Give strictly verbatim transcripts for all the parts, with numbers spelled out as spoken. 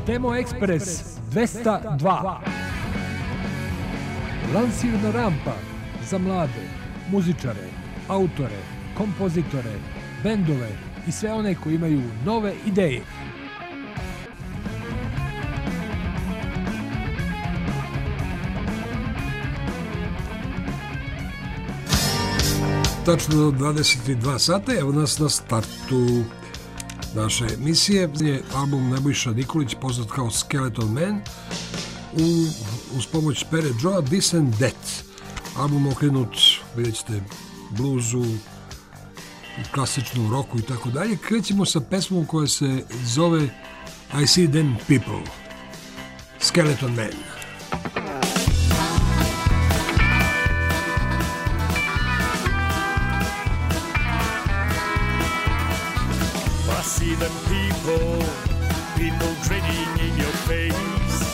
Demo Express dvesta dva. Lansirna rampa za mlade, muzičare, autore, kompozitore, bendove i sve one koji imaju nove ideje. Tačno dvadeset dva sata, evo nas na startu naše emisije. Je album Nebojša Nikolić, poznat kao Skeleton Man, u, uz pomoć Pere Joa, This and That. Album okrenut, vidjet ćete, bluzu, klasičnu roku i tako dalje. Krećemo sa pesmom koja se zove I See Them People, Skeleton Man. See them people, people grinning in your face.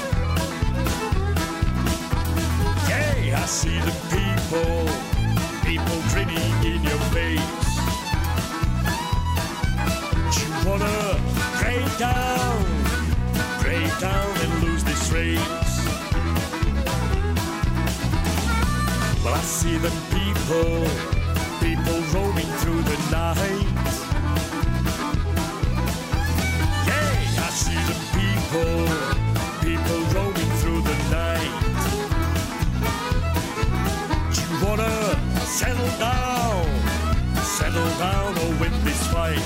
Hey, I see the people, people grinning in your face. You wanna break down, break down and lose this race. Well, I see them people, people roaming through the night. I see the people, people roaming through the night. You wanna settle down, settle down or win this fight.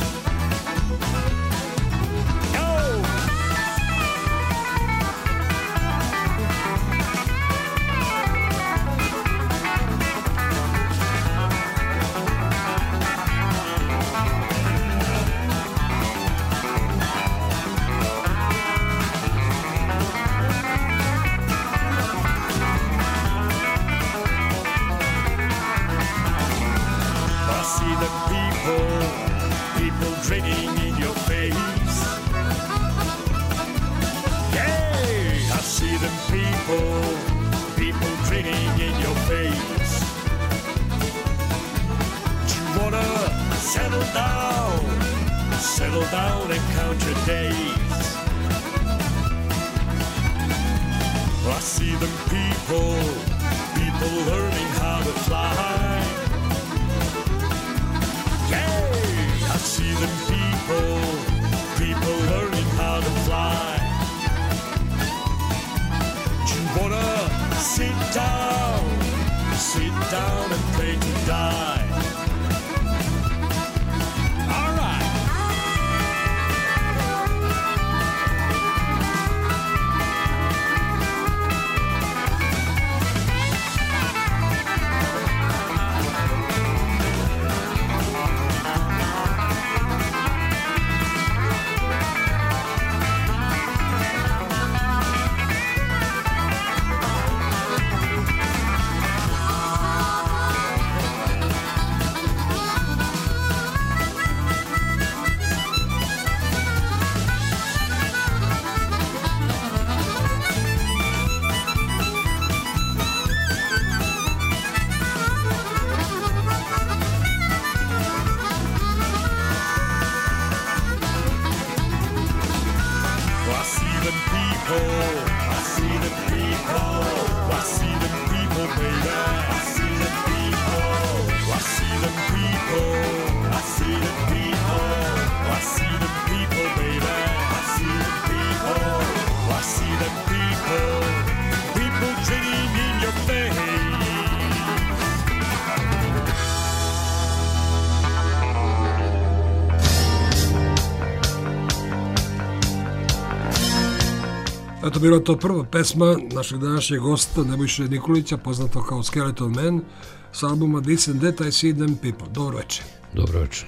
Eto, bila to prva pesma našeg današnjeg gosta Nebojše Nikolića, poznato kao Skeleton Man, s albuma This and That, I See Them People. Dobro večer. Dobro večer.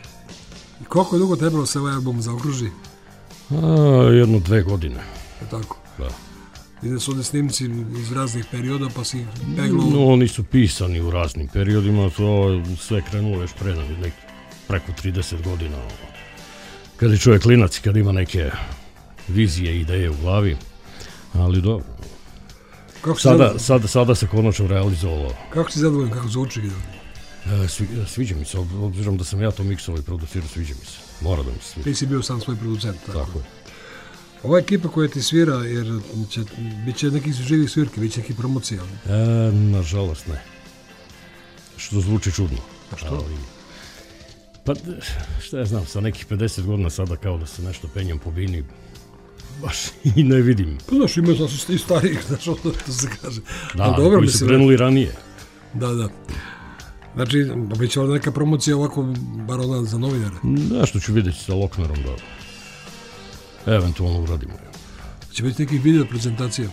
I koliko je dugo trebalo se ovaj album zaokruži? A, jedno dve godine. Je tako? Da. Ide su ovdje snimci iz raznih perioda, pa si peglo... No, oni su pisani u raznim periodima, to sve krenulo još pre nek, preko trideset godina. Kad je čovjek klinac, kad ima neke vizije i ideje u glavi, ali dobro. Sada, sada, sada se konačno realizovalo. Kako si zadovoljan, kako zvuči? E, svi, sviđa mi se, obzirom da sam ja to miksovao i producirao, sviđa mi se. Mora da mi se sviđa. Ti si bio sam svoj producent, tako? Tako je. Ova ekipa koja ti svira, jer će, bit će nekih živih svirki, bit će nekih promocija. E, nažalost ne. Što zvuči čudno. A što? Ali, pa šta ja znam, sa nekih pedeset godina sada kao da se nešto penjam po bini, baš i ne vidim. Pa znaš, ima da su i stariji, znaš, ono to se kaže. Da, ali dobro, koji su mislim, krenuli ranije. Da, da. Znači, bit će neka promocija ovako, bar ona za novinare. Nešto ću vidjeti sa Loknerom da eventualno uradimo. Će biti nekih video prezentacija.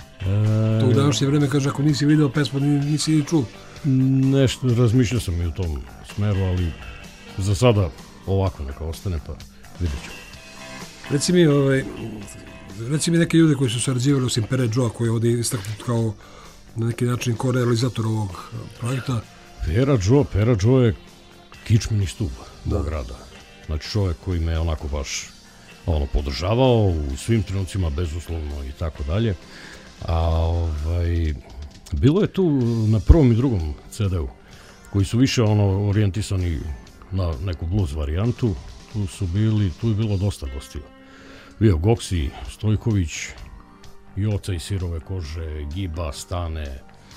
E, To u današnje vreme kaže, ako nisi video pesmu, nisi ni čuo. Nešto, razmišljao sam i u tom smeru, ali za sada ovako neka ostane, pa vidjet ću. Reci mi, ovaj, reci mi neke ljude koji su sarađivali osim Pere Joe, koji je ovdje istaknut kao na neki način korealizator ovog projekta. Pera Joe, Pera Joe je kičmeni stup mog rada. Znači čovjek koji me onako baš ono, podržavao u svim trenucima, bezuslovno i tako dalje. A ovaj, bilo je tu na prvom i drugom ce de u, koji su više ono orijentisani na neku blues varijantu. Tu su bili, tu je bilo dosta gostiju. Bio Goksi, Stojković, Joca i Sirove kože, Giba, Stane,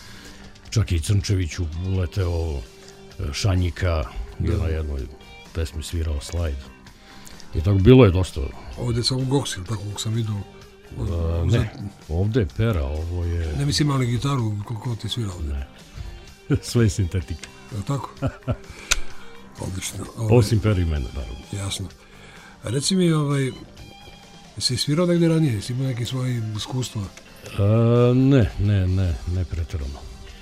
čak i Crnčeviću uleteo, Šanjika je na jednoj pesmi svirao slajd. I tako bilo je dosta. Ovdje je samo Goksi, tako kako sam vidio. A, ne, ovdje je Pera, ovo je... Ne mislim imali gitaru, koliko ti svira ovdje. Ne, sve je sintetika. Je li tako? Odlično. Ovaj, Osim Pera i mene, naravno. jasno. A reci mi, ovaj, jesi svirao negdje ranije? Jesi imao neke svoje iskustva? A, ne, ne, ne, ne pretjerano.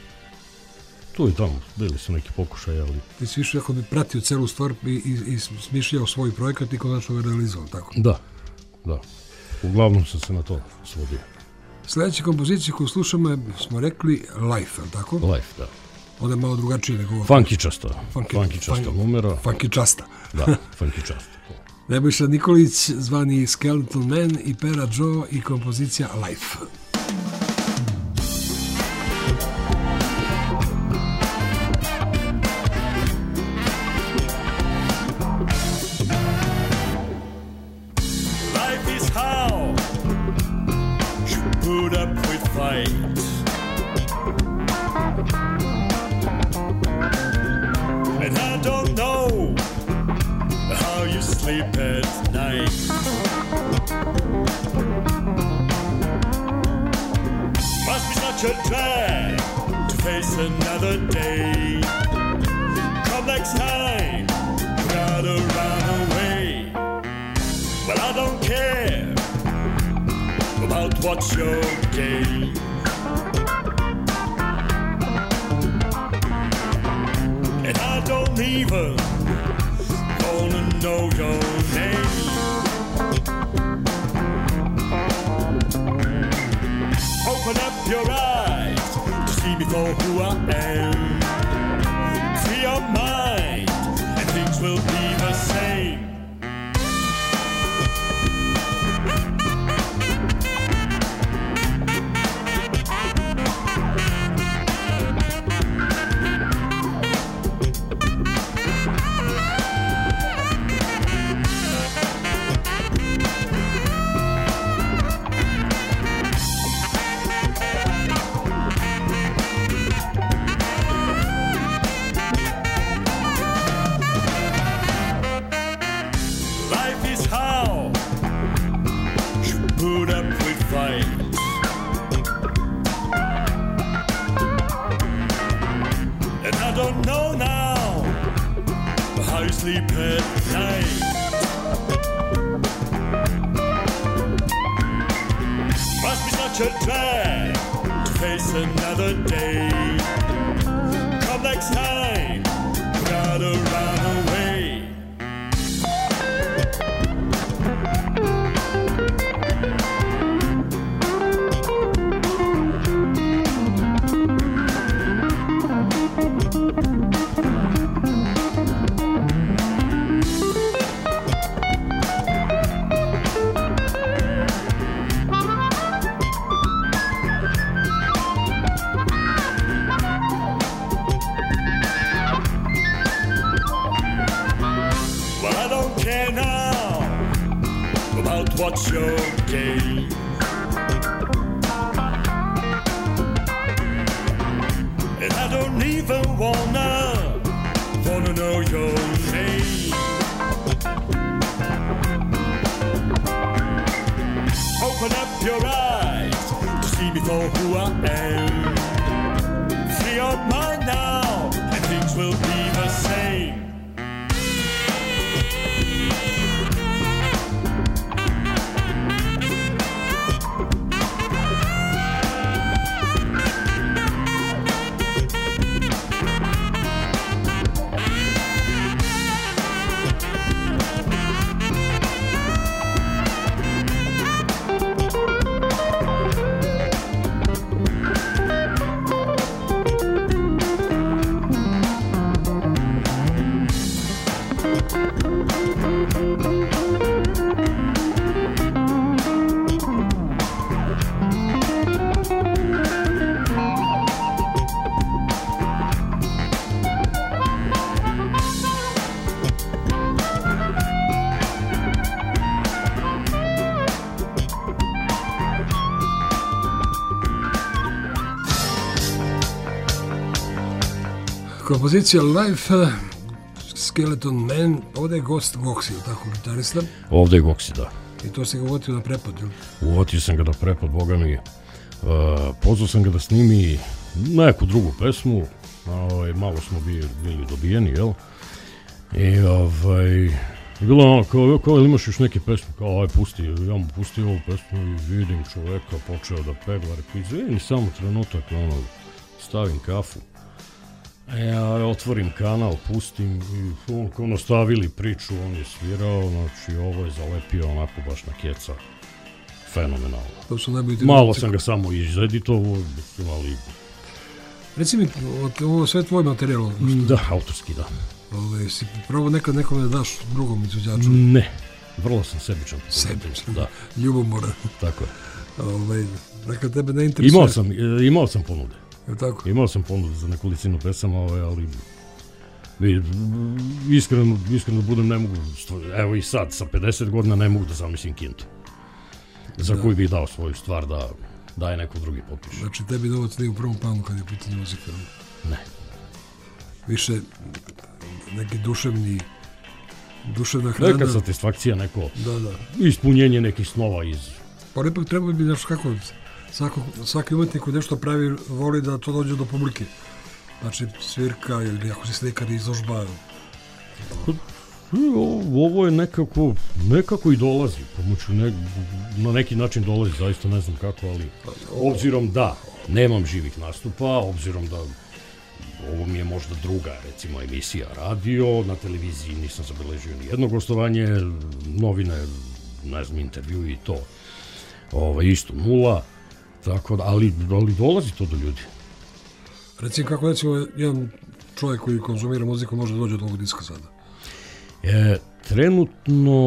Tu i tamo, bili su neki pokušaj, ali... Ti si više ako bi pratio celu stvar i, i, i smišljao svoj projekat i konačno ga realizovao, tako? Da, da. Uglavnom sam se na to svodio. Sljedeća kompozicija koju slušamo je, smo rekli, Life, je li tako? Life, da. Onda je malo drugačije nego ovo. Funky-časta. Funky- Funky-časta fun- numera. Funky-časta. Da, funky-časta. Nebojša Nikolić, zvani Skeleton Man i Pera Joe i kompozicija Life. Life is how you put up with fight. And I don't know how you sleep at night. Must be such a drag to face another day. Come next time, you gotta run away. But I don't care about what's your game. And I don't even wanna know your name. Open up your eyes to see me for who I am. Free your mind and things will be the same. Life is how you put up with fight. And I don't know now how you sleep at night. Must be such a drag to face another day. Come next time, you gotta run away. what's your game? And I don't even wanna, wanna know your name. Open up your eyes to see me for who I am. Free your mind now, and things will be the same. Kompozicija Life, uh, Skeleton Man, ovdje je gost Goksi, tako, gitarista. Ovdje je Goksi, da. I to si ga uvotio na prepad, jel? Uvotio sam ga na prepad, boga mi. Uh, pozvao sam ga da snimi neku drugu pesmu, ovaj, malo smo bili, bili dobijeni, jel? I ovaj, bilo ono, kao, kao ili imaš još neke pesme, kao aj pusti, ja mu pustio ovu pesmu i vidim čoveka, počeo da pegla, rekao, izvini samo trenutak, ono, stavim kafu. Ja otvorim kanal, pustim i on, kao nastavili priču, on je svirao, znači ovo je zalepio onako baš na keca, fenomenalno. To su najbolji Malo muziku. sam ga samo izeditovao, ali... Reci mi, ovo sve tvoj materijal? Da, autorski, da. Ove, si probao nekad nekome da daš drugom izvođaču? Ne, vrlo sam sebičan. Sebičan, da. Ljubomoran. Tako je. Ove, nekad tebe ne interesuje. Imao sam, imao sam ponude. Je tako? Imao sam ponude za nekolicinu pesama, ali iskreno, iskreno da budem, ne mogu, evo i sad, sa pedeset godina ne mogu da zamislim kintu. Za da. Koju bih dao svoju stvar da daje neko drugi potpiše. Znači tebi novac nije u prvom planu kad je pitanje muzika? Ne. Više neki duševni, duševna hrana. Neka satisfakcija, neko da, da. Ispunjenje nekih snova iz... Pa ipak treba bi, znaš kako, svako, svaki umetnik koji nešto pravi voli da to dođe do publike. Znači svirka ili ako se slikar izložba. Ovo je nekako, nekako i dolazi, pomoću ne, na neki način dolazi, zaista ne znam kako, ali obzirom da nemam živih nastupa, obzirom da ovo mi je možda druga, recimo, emisija radio, na televiziji nisam zabeležio ni jedno gostovanje, novine, ne znam, intervju i to, ovo, isto nula, tako da, ali, ali dolazi to do ljudi. Recimo, kako recimo jedan čovjek koji konzumira muziku može da dođe do ovog diska sada? E, trenutno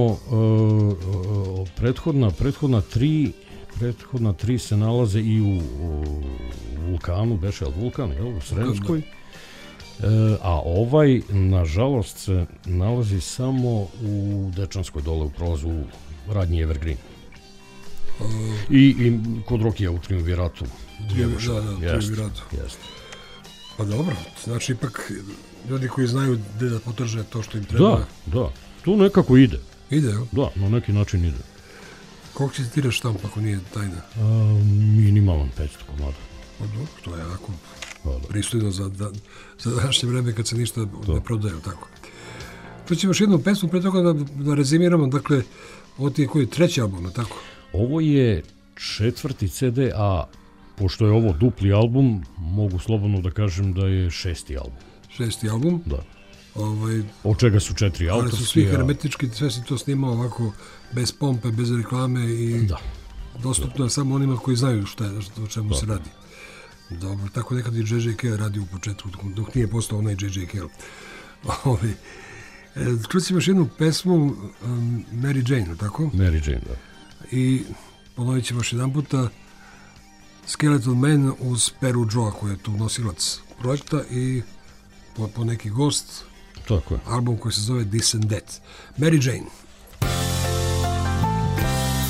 uh, prethodna, prethodna tri prethodna tri se nalaze i u, u Vulkanu, beše al Vulkan, jel, u Sremskoj, e, a ovaj, nažalost, se nalazi samo u Dečanskoj, dole u prolazu u radnji Evergreen. Uh, I, I kod Rokija u Triumviratu. Da, da, u Triumviratu. Jest. Pa dobro, znači ipak ljudi koji znaju gde da potraže to što im treba. Da, da, to nekako ide. Ide, jel? Da, na neki način ide. Koliko će ti tiraš štamp ako nije tajna? A, minimalan petsto komada. Pa dobro, to je jako pa, da. pristojno za, da, za današnje vreme kad se ništa da. ne prodaje, tako. To ćemo još jednu pesmu, pre toga da, da rezimiramo, dakle, ovo ti je koji treći album, tako? Ovo je četvrti ce de, a pošto je ovo dupli album, mogu slobodno da kažem da je šesti album. Šesti album? Da. Ovaj, od čega su četiri autorski. Ali su svi hermetički, sve si to snimao ovako, bez pompe, bez reklame i da. dostupno da. je samo onima koji znaju šta je, o čemu da. se radi. Dobro, tako nekad i džej džej Cale radi u početku, dok nije postao onaj džej džej Cale. Ovaj, e, čućemo još jednu pesmu, um, Mary Jane, tako? Mary Jane, da. I ponovit ćemo još jedan puta Skeleton Man uz Peru Joe, koji je tu nosilac projekta i po, po neki gost. Tako je. Album koji se zove This and That. Mary Jane.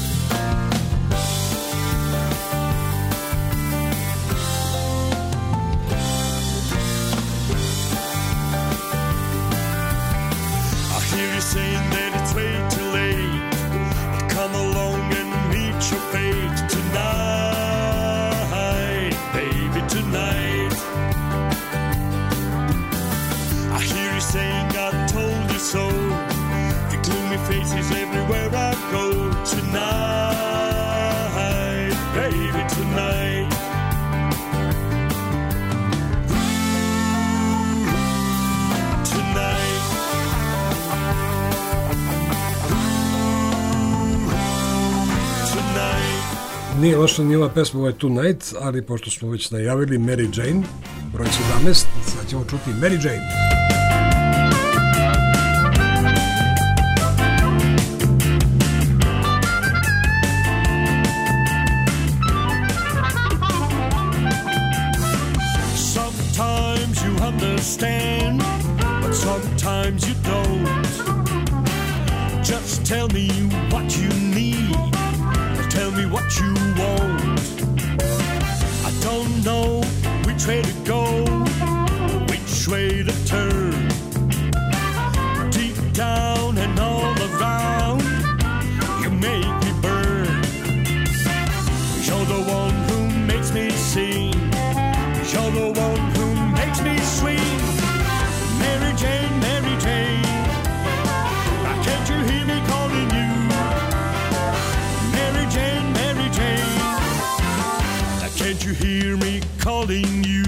Nije loša ni ova pesma, ovo je Tonight, ali pošto smo već najavili Mary Jane, broj sedamnaest, sad ćemo čuti Mary Jane. Sometimes you understand, but sometimes you don't. Just tell me what you need, tell me what you want. I don't know which way to go, which way to turn. Deep down and all around, you make me burn. You're the one who makes me sing, you're the one who makes me swing. Mary Jane, Mary Jane, can't you hear me calling you? Mary Jane, Mary Jane, can't you hear me calling you?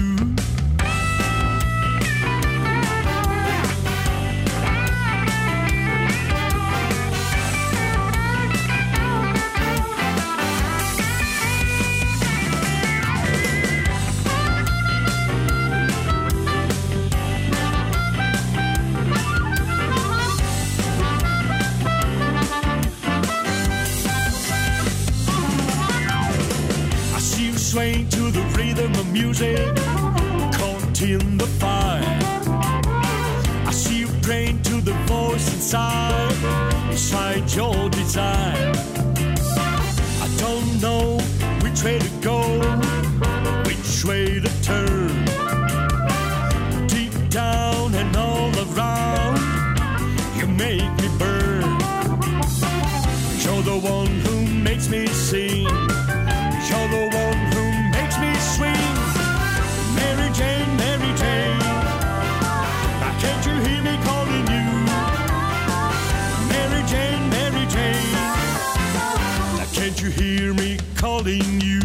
Swaying to the rhythm of music, caught in the fire. I see you praying to the voice inside, inside your desire. I don't know which way to go, which way to turn. Deep down and all around, you make me burn. You're the one who makes me sing, you're the one who makes me swing. Mary Jane, Mary Jane, can't you hear me calling you? Mary Jane, Mary Jane, can't you hear me calling you?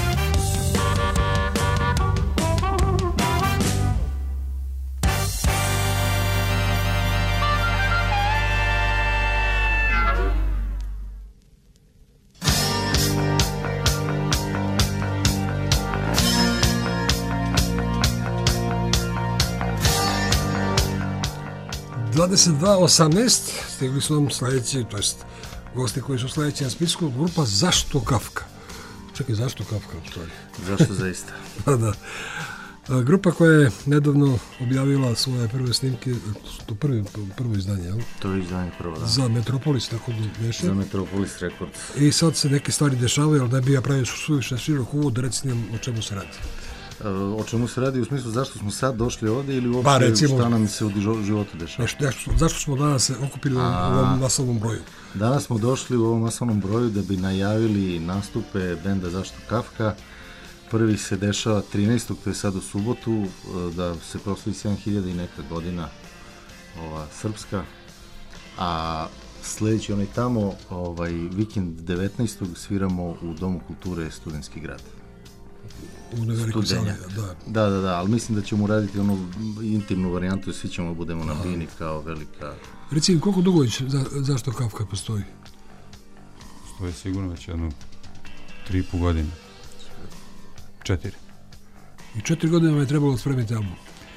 dvadeset dva osamnaest, stigli su nam sledeći, to jest gosti koji su sledeći na spisku, grupa Zašto Kafka. Čekaj, zašto Kafka? Zašto zaista? Da, da. Grupa koja je nedavno objavila svoje prve snimke, to prvi, prvo izdanje, jel? To je izdanje prvo, da. Za Metropolis, tako da veše. Za Metropolis Records. I sad se neke stvari dešavaju, ali da bi ja pravio suviše širok uvod, reci nam o čemu se radi. O čemu se radi u smislu zašto smo sad došli ovde ili uopšte pa, recimo, šta nam se u životu dešava? Nešto, nešto, zašto smo danas se okupili A, u ovom masovnom broju? Danas smo došli u ovom masovnom broju da bi najavili nastupe benda Zašto Kafka. Prvi se dešava trinaestog to je sad u subotu, da se proslavi sedam hiljada i neka godina ova, srpska, a sledeći onaj tamo, ovaj, vikend devetnaestog sviramo u Domu kulture Studentski grad. U nevelikoj sali, da. Da, da, da, ali mislim da ćemo uraditi onu intimnu varijantu i svi ćemo budemo na bini kao velika... Reci mi, koliko dugo već za, Zašto Kafka postoji? Postoji sigurno već jedno tri i po godine. Četiri. I četiri godine vam je trebalo spremiti album.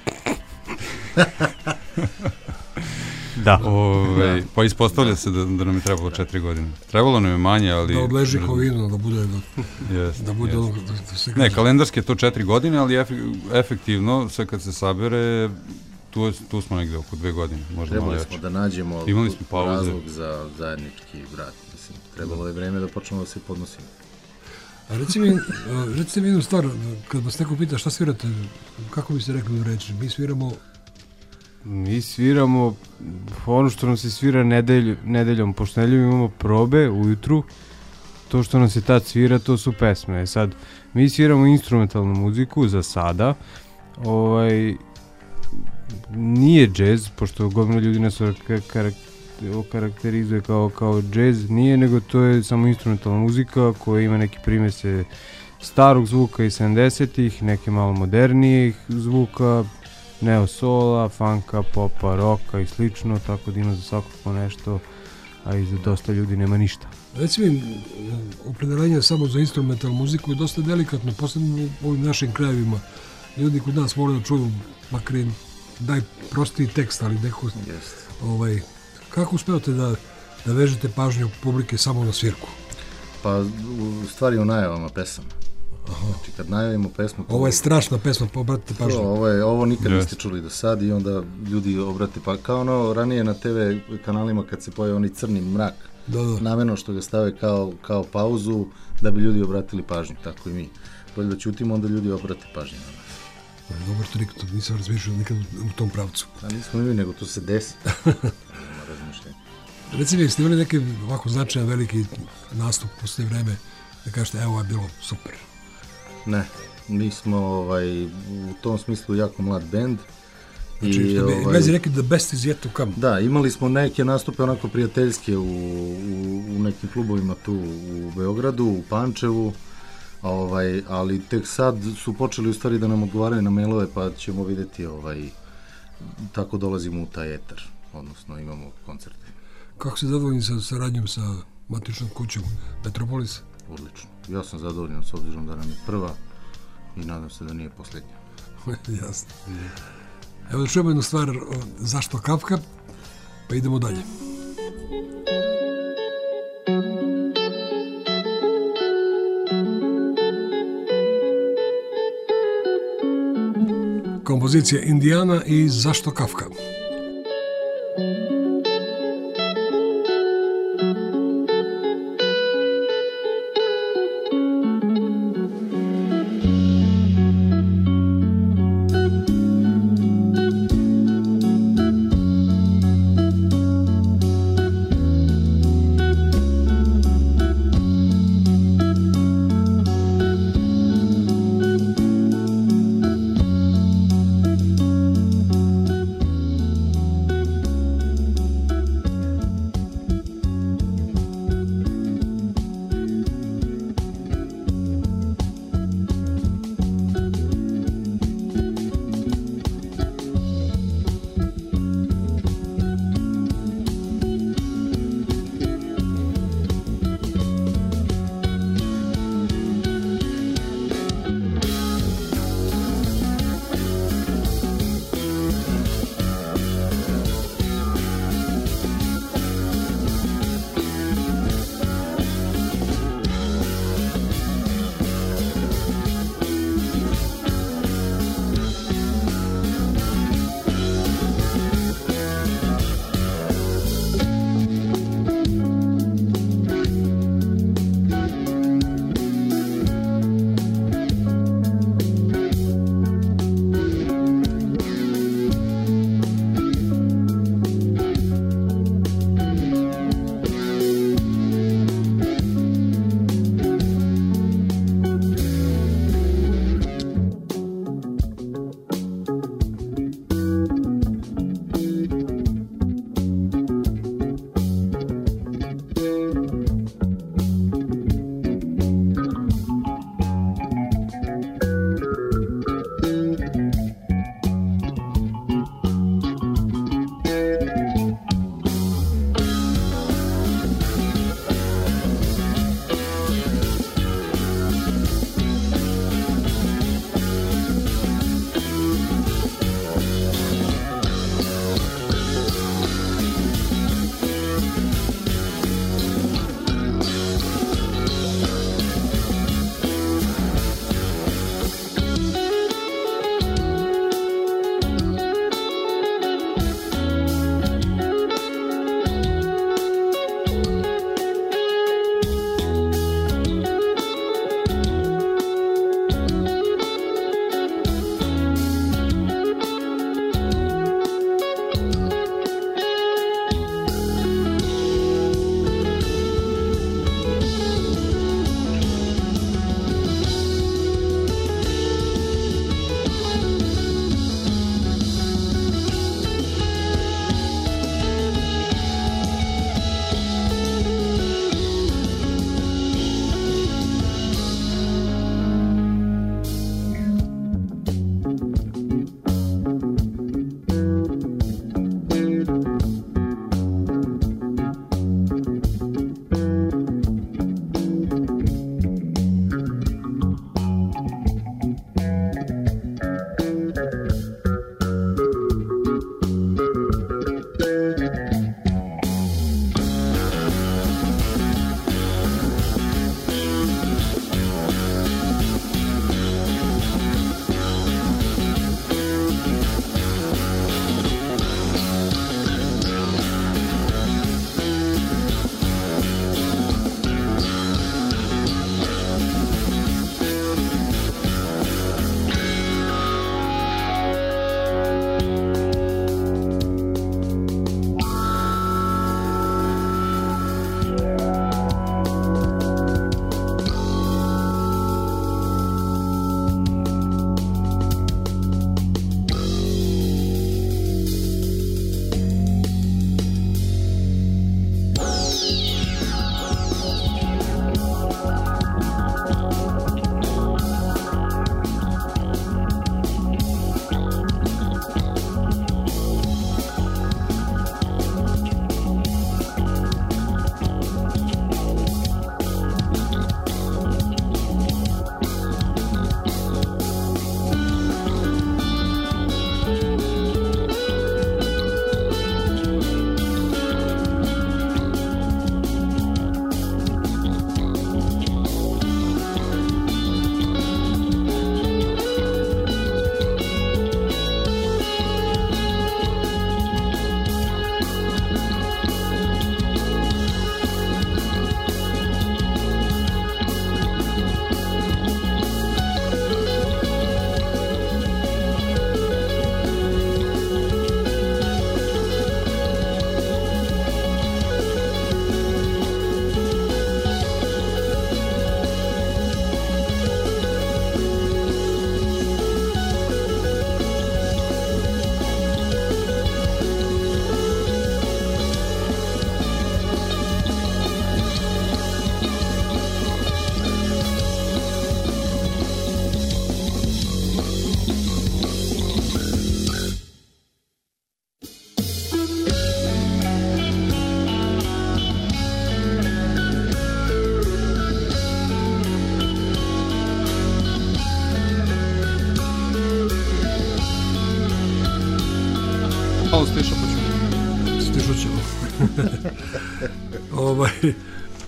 Da. Ove, pa ispostavlja se da, da nam je trebalo četiri godine. Trebalo nam je manje, ali... Da odleži kao vino, da bude... Da, jest, da bude jest. ono, da, da se ne, kalendarski je to četiri godine, ali ef, efektivno, sve kad se sabere, tu, tu smo negde oko dve godine, možda malo jače. Trebali smo da nađemo Imali smo pauze. razlog za zajednički vrat. Mislim, trebalo je vreme da počnemo da se podnosimo. A reci mi, recite mi jednu stvar, kad vas neko pita šta svirate, kako biste rekli u reči? Mi sviramo... Mi sviramo ono što nam se svira nedelj, nedeljom, pošto nedeljom imamo probe ujutru, to što nam se tad svira, to su pesme. Sad, mi sviramo instrumentalnu muziku za sada, ovaj, nije džez, pošto gomila ljudi nas okarakterizuje kao, kao džez, nije, nego to je samo instrumentalna muzika koja ima neke primese starog zvuka iz sedamdesetih, neke malo modernijih zvuka, neo sola, funka, popa, roka i slično, tako da ima za svakako nešto. a i za dosta ljudi nema ništa. Reci mi, opredelenje samo za instrumentalnu muziku je dosta delikatno, posebno u ovim našim krajevima. Ljudi kod nas vole da čuju, makar im daj prostiji tekst, ali neko... Jeste. Ovaj, kako uspevate da, da vežete pažnju publike samo na svirku? Pa u stvari u najavama pesama. Aha. Znači kad najavimo pesmu... Ovo je strašna pesma, pa obratite pažnju. To, ovo, je, ovo nikad Yes. niste čuli do sad i onda ljudi obrate, pa kao ono ranije na te ve kanalima kad se pojavi onaj crni mrak, Da, da. namjerno što ga stave kao, kao pauzu da bi ljudi obratili pažnju, tako i mi. Bolje da ćutimo, onda ljudi obrate pažnju na nas. Dobar trik, to nisam razmišljao nikad u tom pravcu. A nismo mi, nego to se desi. Nema razmišljenja. Reci mi, jeste imali neki ovako značajan veliki nastup posle vreme da kažete, evo, je bilo super? Ne, mi smo ovaj, u tom smislu jako mlad bend. Znači, što bi Englezi rekli, the best is yet to come. Da, imali smo neke nastupe onako prijateljske u, u, u nekim klubovima tu u Beogradu, u Pančevu, ovaj, ali tek sad su počeli u stvari da nam odgovaraju na mailove, pa ćemo vidjeti, ovaj, tako dolazimo u taj etar, odnosno imamo koncerte. Kako se zadovoljni sa saradnjom sa matičnom kućom Metropolis? Odlično. Ja sam zadovoljan s obzirom da nam je prva i nadam se da nije posljednja. Jasno. Evo da čujemo jednu stvar, o, zašto Kafka, pa idemo dalje. Kompozicija Indijana i Zašto Kafka.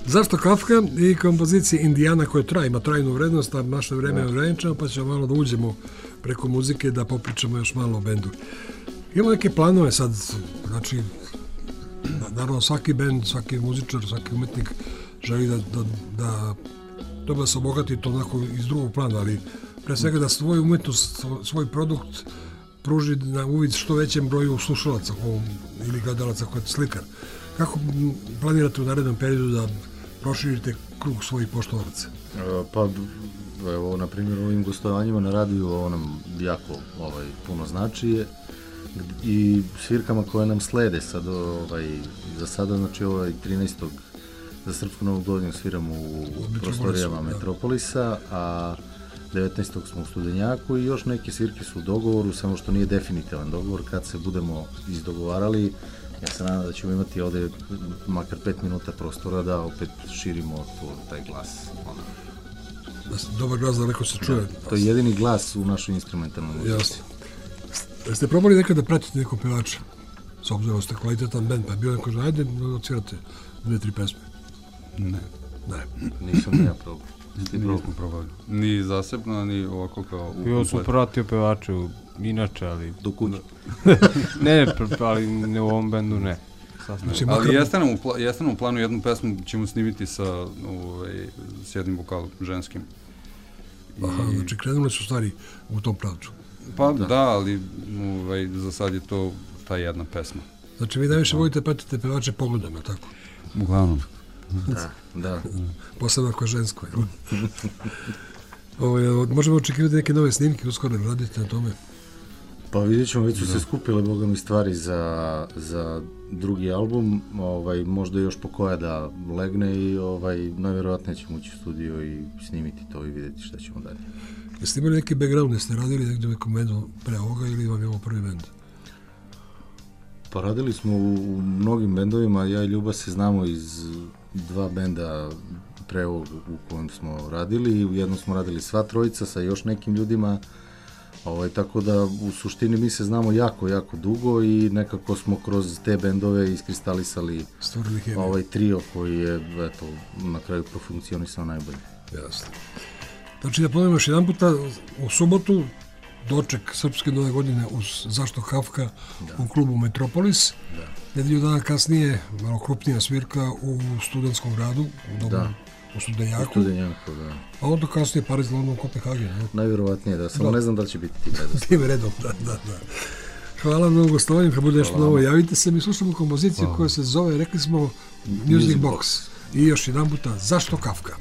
Zašto Kafka i kompozicije Indijana koja traje, ima trajnu vrednost, a naše vreme je ograničeno, pa ćemo malo da uđemo preko muzike da popričamo još malo o bendu. Imamo neke planove sad, znači, naravno svaki bend, svaki muzičar, svaki umetnik želi da, da, da treba da se obogati to onako iz drugog plana, ali pre svega da svoj umetnost, svoj produkt pruži na uvid što većem broju slušalaca ili gledalaca koji je slikar. Kako planirate u narednom periodu da proširite krug svojih poštovalaca? Pa, evo, na primjer, ovim gostovanjima na radiju ovo nam jako ovaj, puno znači i svirkama koje nam slede sad, ovaj, za sada, znači ovaj trinaestog za Srpsku Novu godinu sviramo u, u prostorijama Metropolisa, a devetnaestog smo u Studenjaku i još neke svirke su u dogovoru, samo što nije definitivan dogovor. Kad se budemo izdogovarali, ja se nadam da ćemo imati ovde makar pet minuta prostora da opet širimo to, taj glas. Da se dobar glas daleko se čuje. Da, to je jedini glas u našoj instrumentalnoj muzici. Jasno. Jeste probali nekada da pratite nekog pevača? S obzirom da ste kvalitetan band, pa je bio neko že, ajde, odsvirate dve, tri pesme. Ne. Ne. Nisam ja probao. Nismo probali. Ni zasebno, ni ovako kao... Ja sam pratio pevače inače, ali... Do kuće. ne, ali ne u ovom bendu, ne. Znači, ali jeste nam, u pla, jeste nam u planu jednu pesmu ćemo snimiti sa, ovaj, s jednim vokalom ženskim. I... Aha, znači krenuli su stvari u tom pravcu. Pa da, da ali ovaj, za sad je to ta jedna pesma. Znači vi najviše volite pratite pevače pogledom, je tako? Uglavnom. Da, da. Posebno ako je žensko. Ovo, možemo očekivati neke nove snimke, uskoro radite na tome? Pa vidjet ćemo, već su se skupile, boga mi, stvari za, za drugi album, ovaj, možda još po koja da legne i ovaj, najvjerovatnije ćemo ući u studio i snimiti to i vidjeti šta ćemo dalje. Jeste imali neki background, jeste radili negdje u nekom bendu pre ovoga ili vam je ovo prvi bend? Pa radili smo u, u mnogim bendovima, ja i Ljuba se znamo iz dva benda pre ovog u kojem smo radili, u jednom smo radili sva trojica sa još nekim ljudima, ovaj, tako da u suštini mi se znamo jako, jako dugo i nekako smo kroz te bendove iskristalisali ovaj trio koji je, eto, na kraju profunkcionisao najbolje. Jasno. Znači da ponovimo još jedan puta, u subotu doček Srpske nove godine uz Zašto Kafka da. U klubu Metropolis. Da. Nedelju dana kasnije malo krupnija svirka u studentskom gradu, u domu, da. U Studenjaku. U Studenjaku, da. A onda kasnije Pariz, London, Kopenhagen. Ne? Najvjerovatnije, da. Samo da. Ne znam da li će biti tim redom. Tim redom, da, da, da. Hvala na gostovanju, kad bude nešto novo, javite se. Mi slušamo kompoziciju Hvala. Koja se zove, rekli smo, Music, Music Box. Box. I još jedan puta, Zašto Kafka?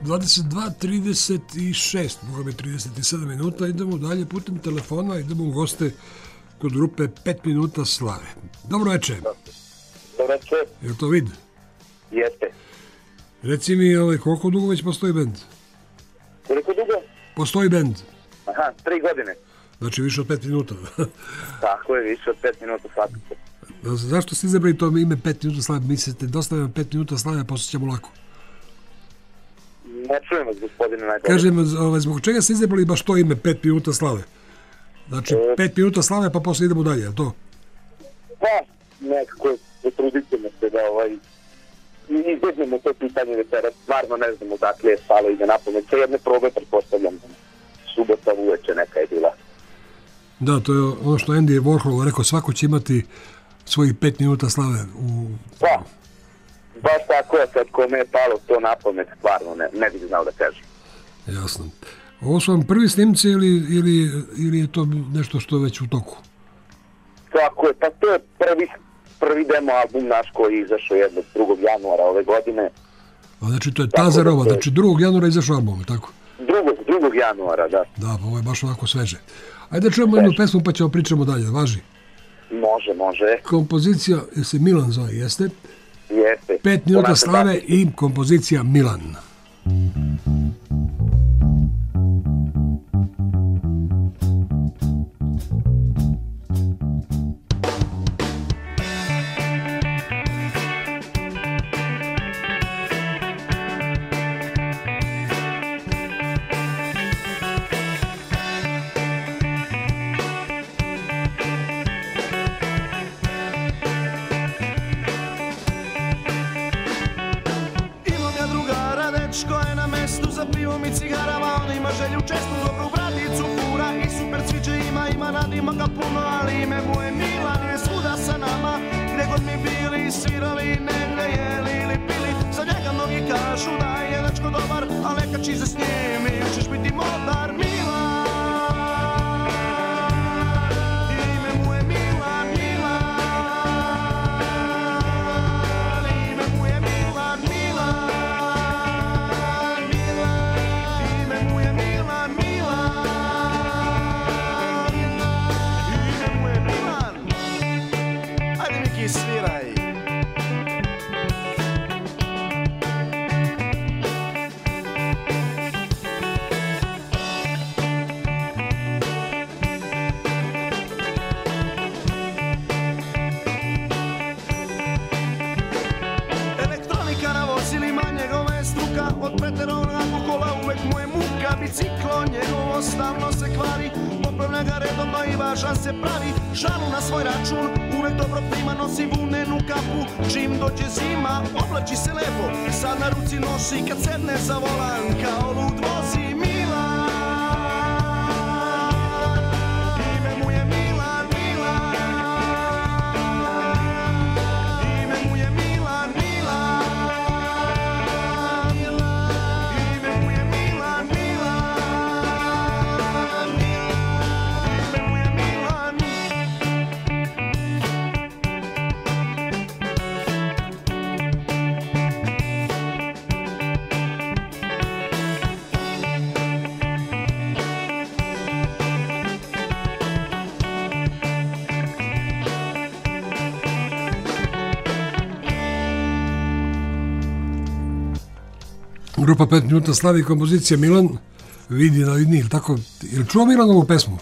dvadeset dva trideset šest, moga bi trideset sedam minuta, idemo dalje putem telefona, idemo u goste kod grupe pet minuta slave. Dobro večer. Dobro večer. Je li to vid? Jeste. Reci mi, ovaj, koliko dugo već postoji bend? Koliko dugo? Postoji bend. Aha, tri godine. Znači više od pet minuta. Tako je, više od pet minuta svakako. Zašto ste izabrali to ime pet minuta slave? Mislite, dosta je pet minuta slave, posle ćemo lako. Ne čujem vas, gospodine, najbolje. Kažem, ovaj, zbog čega ste izabrali baš to ime pet minuta slave? Znači, E, pet minuta slave, pa posle idemo dalje, je li to? Pa, nekako potrudit ćemo se da ovaj, izbjegnemo to pitanje večera. Stvarno ne znamo dakle je stalo ide na pamet. Sve jedne probe, pretpostavljam, subota uveče neka je bila. Da, to je ono što Andy Warhol rekao, svako će imati svojih pet minuta slave u... Pa, baš tako je, sad kome je palo to na pamet, stvarno ne, ne bih znao da kažem. Jasno. Ovo su vam prvi snimci ili, ili, ili je to nešto što je već u toku? Tako je, pa to je prvi, prvi demo album naš koji je izašao jednog drugog januara ove godine. A znači to je Tazarova, znači drugog januara izašao album, tako? Drugog, drugog januara, da. Da, pa ovo je baš ovako sveže. Ajde da čujemo jednu pesmu pa ćemo pričamo dalje, važi? Može, može. Kompozicija se Milan zove, jeste? Jeste. Pet minuta Onako slave tako. i kompozicija Milan. Grupa pet minuta slavi, kompozicija Milan, vidi na vidni, ili tako, ili čuo Milan ovu pesmu?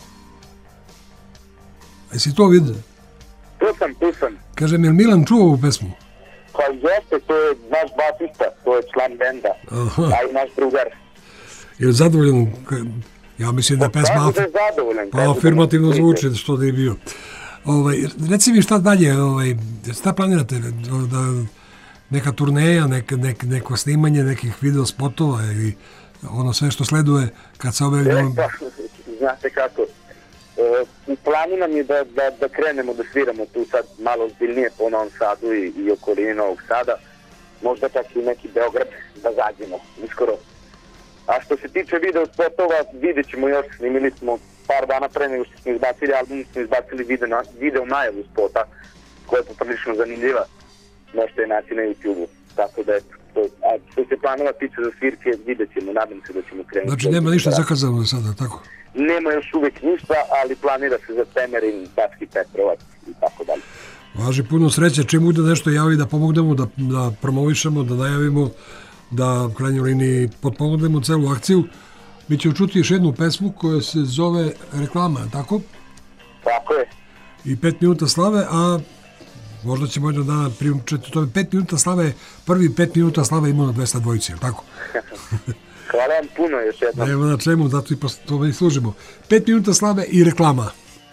Jesi to vidio? Tu sam, tu sam. Kažem, jel Milan čuo ovu pesmu? Pa jeste, to je naš basista, to je član benda, a i naš drugar. Je li zadovoljan? Ja mislim da je pesma Kažu da je zadovoljan. pa afirmativno zvuči, što da je bio. Ovaj, reci mi šta dalje, ovaj, šta planirate? Da, neka turneja, nek, nek, neko snimanje nekih video spotova ili ono sve što sleduje kad se objavi... E, pa, znate kako, e, u planu nam je da, da, da krenemo da sviramo tu sad malo ozbiljnije po Novom Sadu i, i okolini Novog Sada, možda čak i neki Beograd da zađemo uskoro. A što se tiče video spotova, vidjet ćemo još, snimili smo par dana pre nego što smo izbacili album, smo izbacili video, na, video najavu spota koja je poprilično zanimljiva. Možete je naći na YouTube-u, tako da eto, To, a što se planova tiče za svirke, vidjet ćemo, nadam se da ćemo krenuti. Znači nema ništa zakazano sada, tako? Nema još uvek ništa, ali planira se za Temerin, Bački Petrovac i tako dalje. Važi, puno sreće, čim bude nešto javi da pomognemo, da, da promovišemo, da najavimo, da u krajnjoj liniji potpomognemo celu akciju. Mi ćemo čuti još jednu pesmu koja se zove Reklama, tako? Tako je. I pet minuta slave, a možda ćemo jednog dana pričati o tome. Pet minuta slave, prvi pet minuta slave imamo na dvesta dvojici, tako? Hvala vam puno još jednom. Nema na čemu, zato i to i služimo. Pet minuta slave i reklama.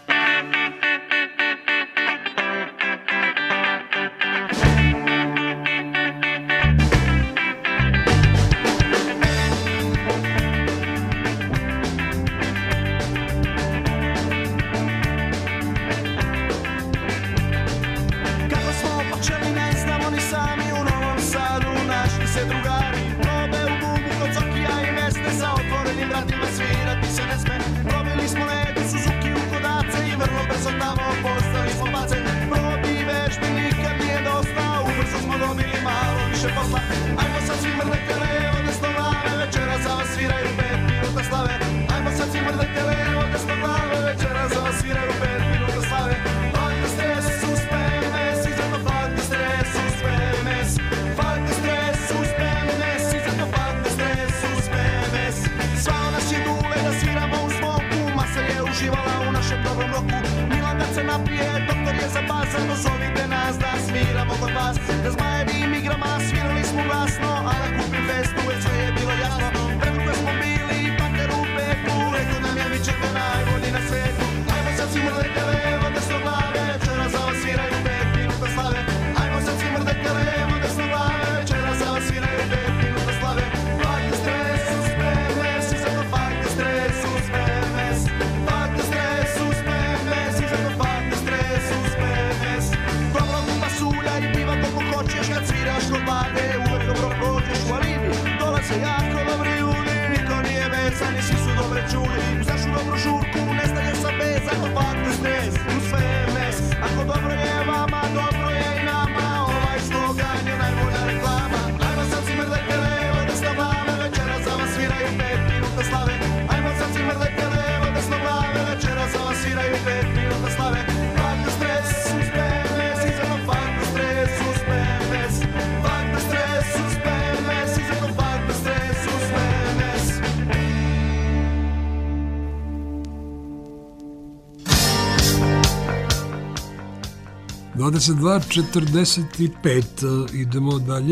dvadeset dva četrdeset pet, idemo dalje.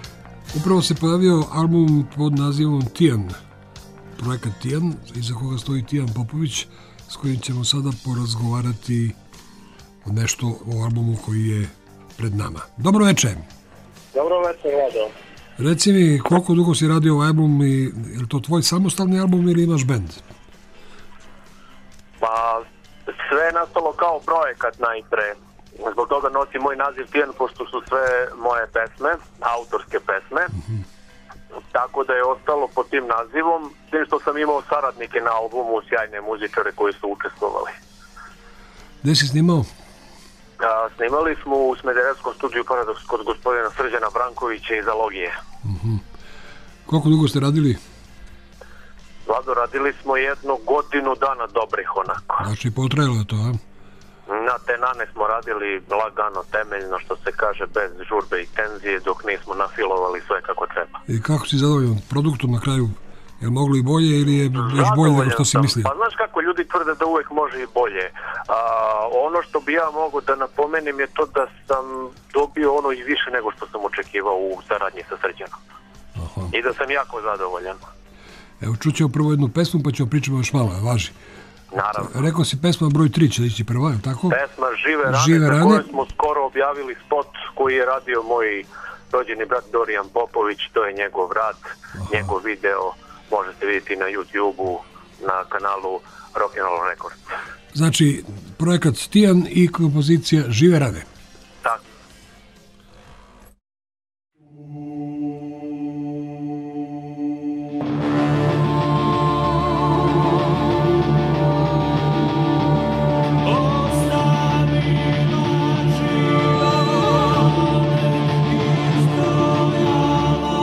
Upravo se pojavio album pod nazivom Tijan, projekat Tijan, iza koga stoji Tijan Popović, s kojim ćemo sada porazgovarati nešto o albumu koji je pred nama. Dobro večer. Dobro večer, Vlado. Reci mi, koliko dugo si radio ovaj album i je li to tvoj samostalni album ili imaš bend? Pa, sve je nastalo kao projekat najpre. Zbog toga nosi moj naziv Tijan, pošto su sve moje pesme, autorske pesme. Mm-hmm. Tako da je ostalo pod tim nazivom, s tim što sam imao saradnike na albumu, sjajne muzičare koji su učestvovali. Gde si snimao? A, snimali smo u Smederevskom studiju Paradoks kod gospodina Srđana Brankovića iz Alogije. Mm-hmm. Koliko dugo ste radili? Vlado, radili smo jednu godinu dana dobrih onako. Znači, potrajalo je to, a? Na Tenane smo radili lagano, temeljno, što se kaže, bez žurbe i tenzije, dok nismo nafilovali sve kako treba. I kako si zadovoljan produktom na kraju? Je li moglo i bolje ili je još bolje nego što si mislio? Pa znaš kako, ljudi tvrde da uvek može i bolje. A, ono što bi ja mogu da napomenem je to da sam dobio ono i više nego što sam očekivao u saradnji sa Srđanom. Aha. I da sam jako zadovoljan. Evo, čućemo prvo jednu pesmu pa ćemo pričati još malo, važi. Naravno. Rekao si pesma broj tri će ići prva, je tako? Pesma Žive rane, Žive za rane. koju smo skoro objavili spot koji je radio moj rođeni brat Dorijan Popović, to je njegov rad, aha, njegov video možete vidjeti na YouTube-u, na kanalu Rock'n'Roll Records. Znači, projekat Tijan i kompozicija Žive rane. Tako. Ostavi na život, istojala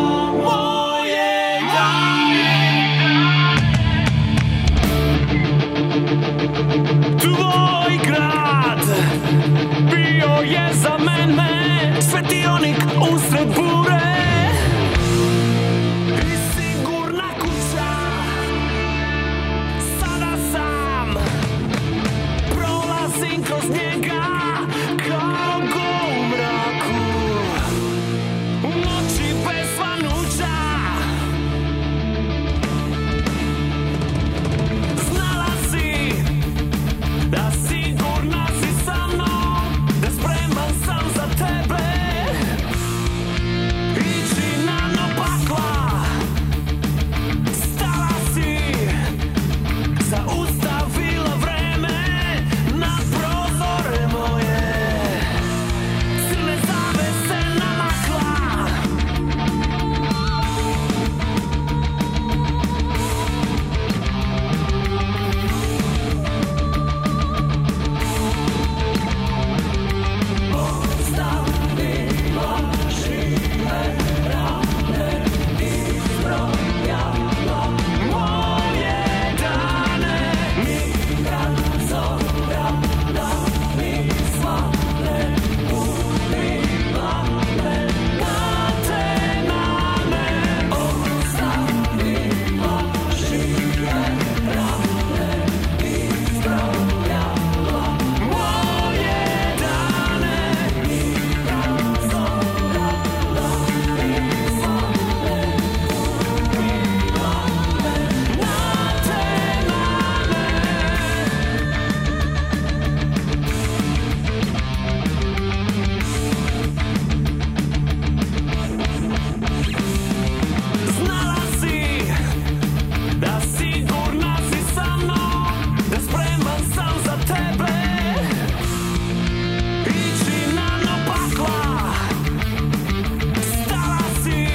usred bure i sigurna kuća. Sada sam prolazim kroz njega kao go u mraku, u noći bez svanuća. Znala si da sigurna si sa mnom, da spreman sam za tebe ići na dno pakla. Stala si, zaustavila vreme na prozore moje, silne zavese namakla. Ostavila žive rane i zbrojala moje dane. Nikad zora da mi svane ubila me na te nane. Ostavila žive rane i zbrojala moje dane. Nikad zora da mi svane ubila me na te nane. Znala si da sigurna si sa mnom, da spreman sam za tebe ići na dno pakla. Stala si,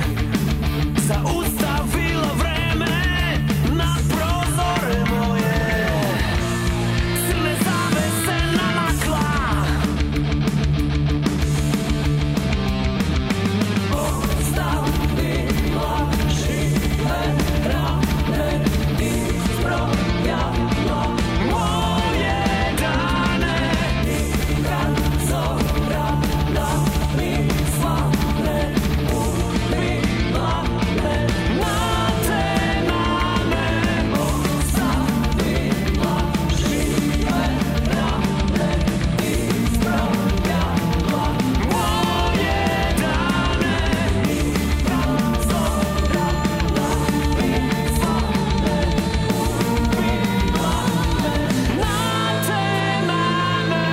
zaustavila vreme na prozore moje, silne zavese namakla. Ostavila žive rane i zbrojala moje dane. Nikad zora da mi svane ubila me na te nane. Ostavila žive rane i zbrojala moje dane. Nikad zora da mi svane ubila me na te nane.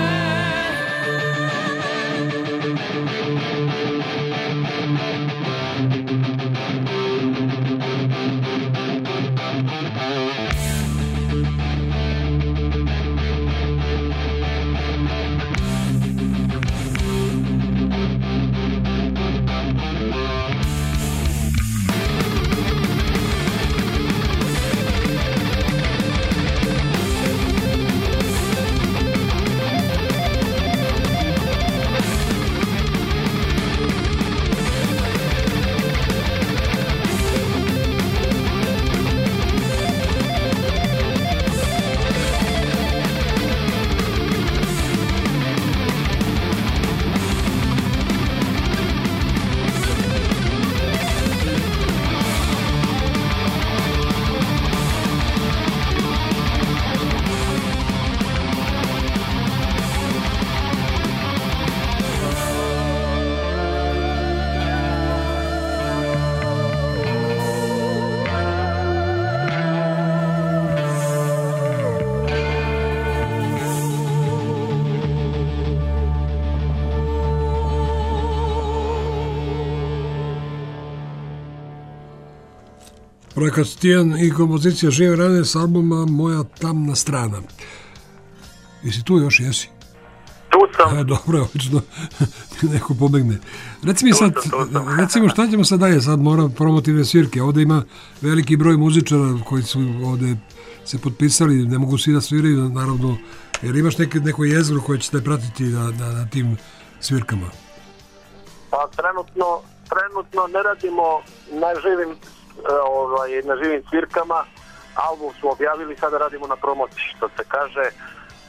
Projekat Stijan i kompozicija Žive rane s albuma Moja tamna strana. Jesi tu još, jesi? Tu sam. E, dobro, obično neko pobegne. Reci mi sad, recimo šta ćemo sad dalje, sad mora promotivne svirke, ovde ima veliki broj muzičara koji su ovde se potpisali, ne mogu svi da sviraju, naravno, jer imaš neke, neko jezgro koje ćete pratiti na, na, na tim svirkama? Pa trenutno, trenutno ne radimo na živim, ovaj, na živim svirkama, album smo objavili, sada radimo na promociji, što se kaže.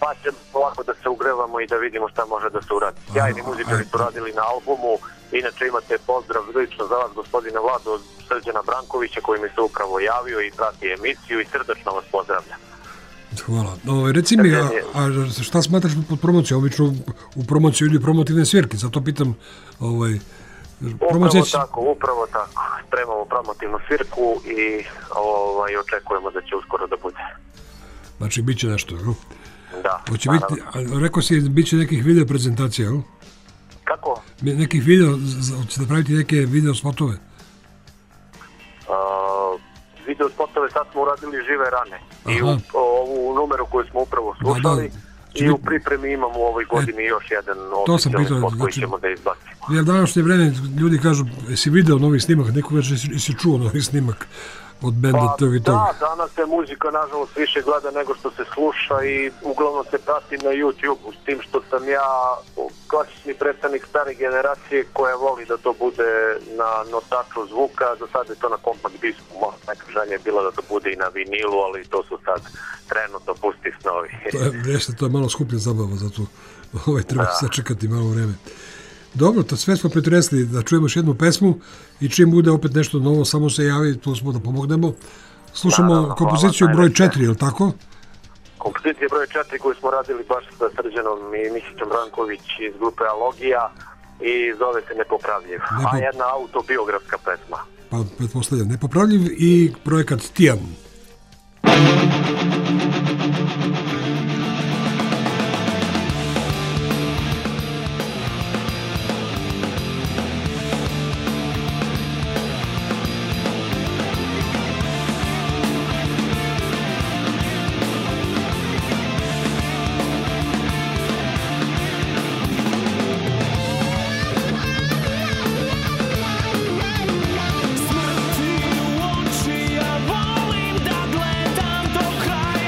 pa ćemo ovako da se ugrevamo i da vidimo šta može da se uradi. Sjajni muzičari su radili na albumu, inače imate pozdrav lično za vas, gospodine Vlado, od Srđana Brankovića, koji mi se upravo javio i prati emisiju i srdačno vas pozdravljam. Hvala. O, reci mi, a, a šta smatraš pod promocijom? Obično u promociju idu promotivne svirke, zato pitam... Ovaj, Upravo tako, upravo tako. Spremamo promotivnu svirku i ovaj, očekujemo da će uskoro da bude. Znači, bit će nešto, jel? Da, Hoće biti, a, rekao si, bit će nekih video prezentacija, jel? Kako? Nekih video, hoćete napraviti neke video spotove? Uh, video spotove sad smo uradili žive rane. Aha. I u ovu numeru koju smo upravo slušali, da, da. I u pripremi imamo u ovoj godini e, još jedan oficijalni spot koji znači, ćemo da izbacimo. Jer današnje vreme ljudi kažu, jesi video novi snimak, nekoga jesi čuo novi snimak od benda pa, tog i tog. Da, danas se muzika nažalost više gleda nego što se sluša i uglavnom se prati na YouTube, s tim što sam ja klasični predstavnik stare generacije koja voli da to bude na nosaču zvuka, za sad je to na kompakt disku, neka želja je bila da to bude i na vinilu, ali to su sad trenutno pusti snovi. To je, jeste, to je malo skuplja zabava, zato ovaj, treba da. sačekati malo vreme. Dobro, to sve smo pretresli, da čujemo još jednu pesmu i čim bude opet nešto novo, samo se javi, tu smo da pomognemo. Slušamo da, da, kompoziciju broj četiri, je li tako? Kompozicija broj četiri koju smo radili baš sa Srđanom i Mišićem Branković iz grupe Alogija i zove se Nepopravljiv, Nepo... a jedna autobiografska pesma. Pa, pretpostavljam, Nepopravljiv i projekat Tijan. Smrti u oči, ja volim da gledam do kraja.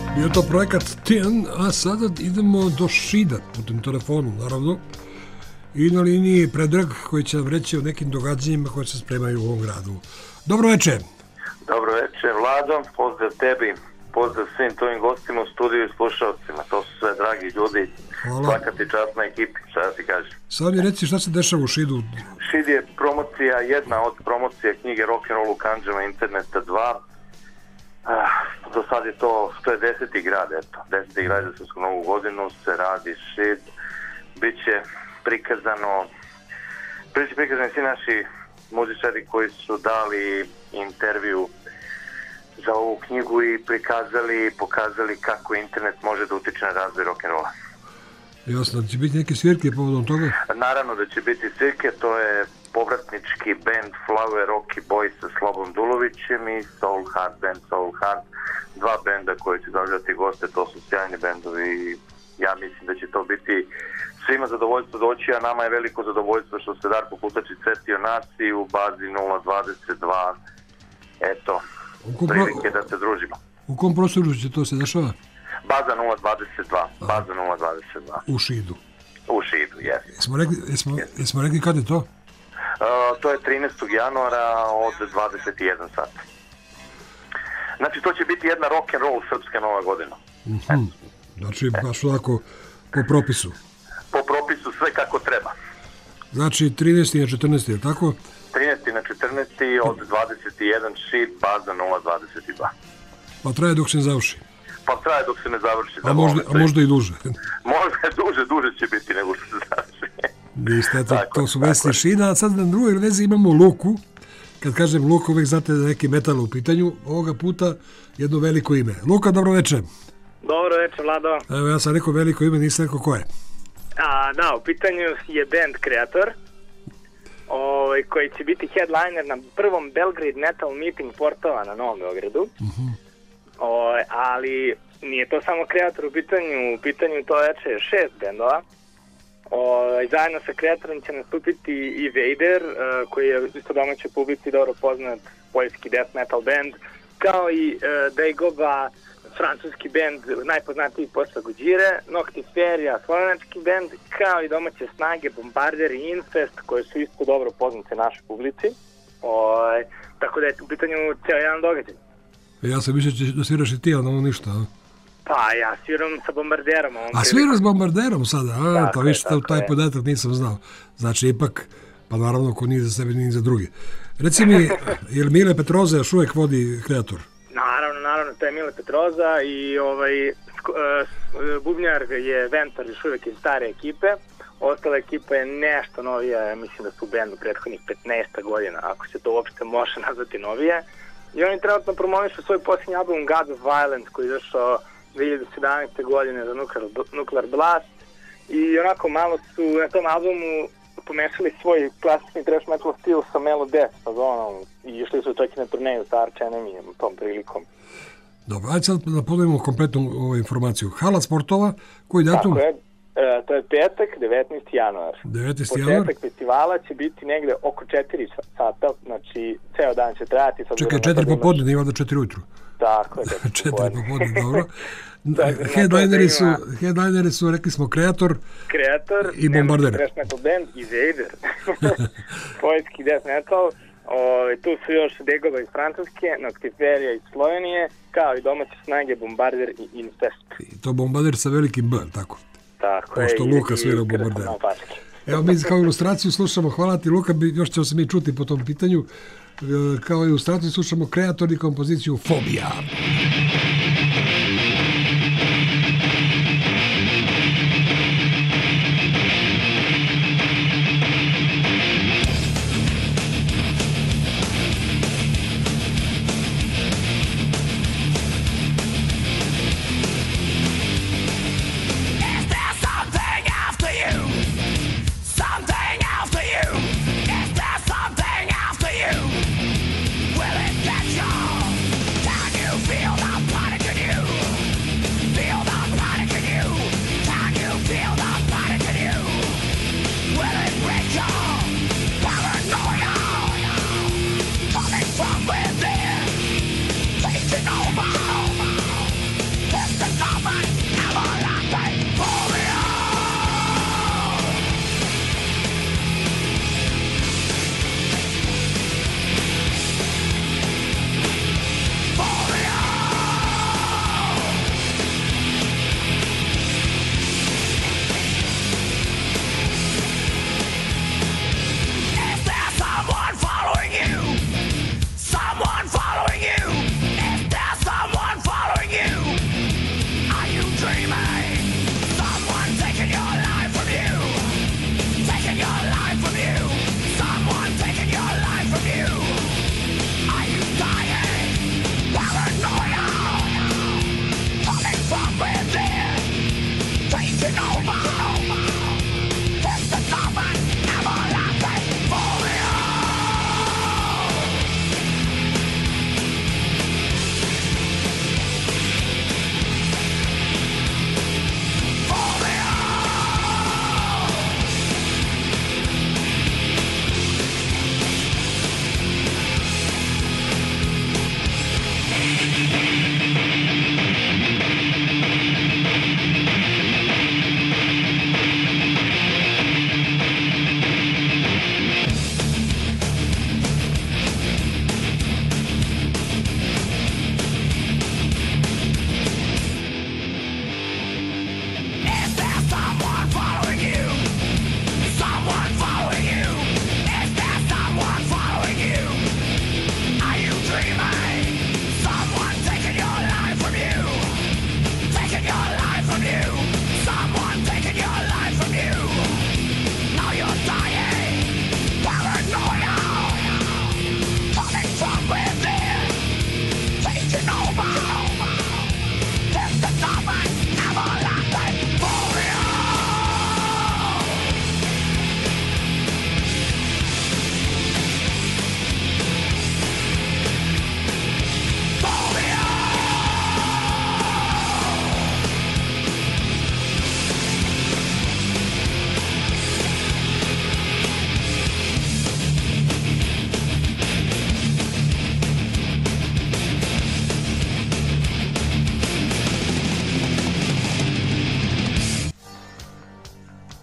Bio to projekat Tijan, a sada idemo do Šida, putem telefonu, naravno. I na liniji je Predrag koji će nam reći o nekim događanjima koje se spremaju u ovom gradu. Dobro večer. Dobro večer, Vlado. Pozdrav tebi, pozdrav svim tvojim gostima u studiju i slušalcima. To su sve dragi ljudi. Hvala. Svaka ti čast na ekipi, šta da ti kažem. Sad mi reci šta se dešava u Šidu. Šid je promocija, jedna od promocija knjige Rock'n'Roll u Kandžama Interneta dva. Ah, do sad je to, to je deseti grad, eto. Deseti grad za Srpsku novu godinu se radi Šid. Biće prikazano, biće prikazani svi naši muzičari koji su dali intervju za ovu knjigu i prikazali i pokazali kako internet može da utiče na razvoj rock'n'rolla. Jasno, da će biti neke svirke povodom toga? Naravno da će biti svirke, to je povratnički band Flower Rocky Boys sa Slobom Dulovićem i Soul Heart band Soul Heart, dva benda koji će doživati goste, to su sjajni bendovi i ja mislim da će to biti svima zadovoljstvo doći, a nama je veliko zadovoljstvo što se Darko Putačić setio nas i u bazi nula dvadeset dva, eto, prilike da se družimo. U kom prostoru će to se dešava? Baza nula dvadeset dva, baza nula dvadeset dva. U Šidu? U Šidu, jes. Jesmo rekli, jesmo, yes. jesmo rekli kad je to? Uh, to je trinaestog januara od dvadeset jedan sat. Znači, to će biti jedna rock'n'roll srpska nova godina. Mm-hmm. Znači, baš ovako po propisu. Po propisu sve kako treba. Znači, trinaesti na četrnaesti, je tako? trinaesti na četrnaesti od dvadeset jedan Šid, baza nula dvadeset dva. Pa traje dok se ne završi? Pa traje dok se ne završi. A možda, a možda i duže? Možda duže, duže će biti nego što se završi. Niste, to, to su vesti Šida, a sad na drugoj vezi imamo Luku. Kad kažem Luka, uvek znate da neki metal u pitanju. Ovoga puta jedno veliko ime. Luka, dobro večer. Dobro večer, Vlado. Evo, ja sam rekao veliko ime, nisam rekao ko je. A, da, u pitanju je band Kreator, ovaj, koji će biti headliner na prvom Belgrade Metal Meeting portala na Novom Beogradu. Uh-huh. O, ali nije to samo Kreator u pitanju, u pitanju to veče je šest bendova. O, zajedno sa Kreatorom će nastupiti i Vader, uh, koji je isto domaćoj publici dobro poznat poljski death metal band, kao i uh, Dejgoba, francuski band najpoznatiji posle Gojire, Noctiferia, slovenački band, kao i domaće snage Bombarder i Infest, koje su isto dobro poznate našoj publici. O, tako da je u pitanju cijel jedan događaj. Ja sam mislio da sviraš i ti, ali ono ništa, a? Pa, ja sviram sa Bombarderom. A sviraš s Bombarderom sada? A, tako to više, taj podatak nisam znao. Znači, ipak, pa naravno, ko nije za sebe, nije za druge. Reci mi, je li Mile Petroza još uvijek vodi Kreator? Naravno, naravno, to je Mile Petroza i ovaj, uh, bubnjar je Ventar još uvijek iz stare ekipe. Ostala ekipa je nešto novija, mislim da su u bendu prethodnih petnaest godina, ako se to uopšte može nazvati novije. I oni trenutno promovišu svoj posljednji album God of Violence koji je došao dve hiljade sedamnaeste godine za Nuclear, Nuclear Blast i onako malo su na tom albumu pomešali svoj klasični thrash metal stil sa Melo Death fazonom i išli su čak i na turneju sa Arch Enemy tom prilikom. Dobro, ajde sad da podajemo kompletnu ovu informaciju. Hala sportova, koji datum? Tako je, e, to je petak, devetnaesti januar. devetnaesti januar? Početak festivala će biti negde oko četiri sata, znači ceo dan će trajati. Čekaj, četiri popodne, nije valjda četiri ujutru. Tako je. četiri popodne, dobro. Headlineri su, headlineri su, rekli smo, Kreator, Kreator i Bombarder. Thrash metal band i Vader. Poljski death metal. O, tu su još Dejgoba iz Francuske, Noctiferia iz Slovenije, kao i domaće snage Bombarder i Infest. I to Bombarder sa velikim B, tako? Tako je. Pošto Luka svira u Bombarderu. Evo, mi kao ilustraciju slušamo, hvala ti Luka, još ćemo se mi čuti po tom pitanju, kao ilustraciju slušamo Kreator i kompoziciju Fobija. Will it get you? Can you feel that?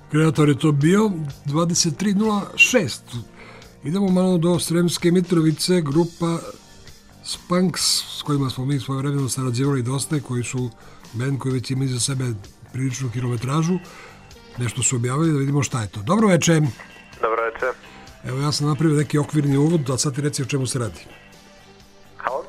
Kreator je to bio dvadeset tri nula šest. Idemo malo do Sremske Mitrovice, grupa Spunks, s kojima smo mi svoje vremeno sarađivali dosta, koji su band koji već ima iza sebe priličnu kilometražu. Nešto su objavili, da vidimo šta je to. Dobro večer. Dobro večer. Evo, ja sam napravio neki okvirni uvod, a sad ti reci o čemu se radi. Halo?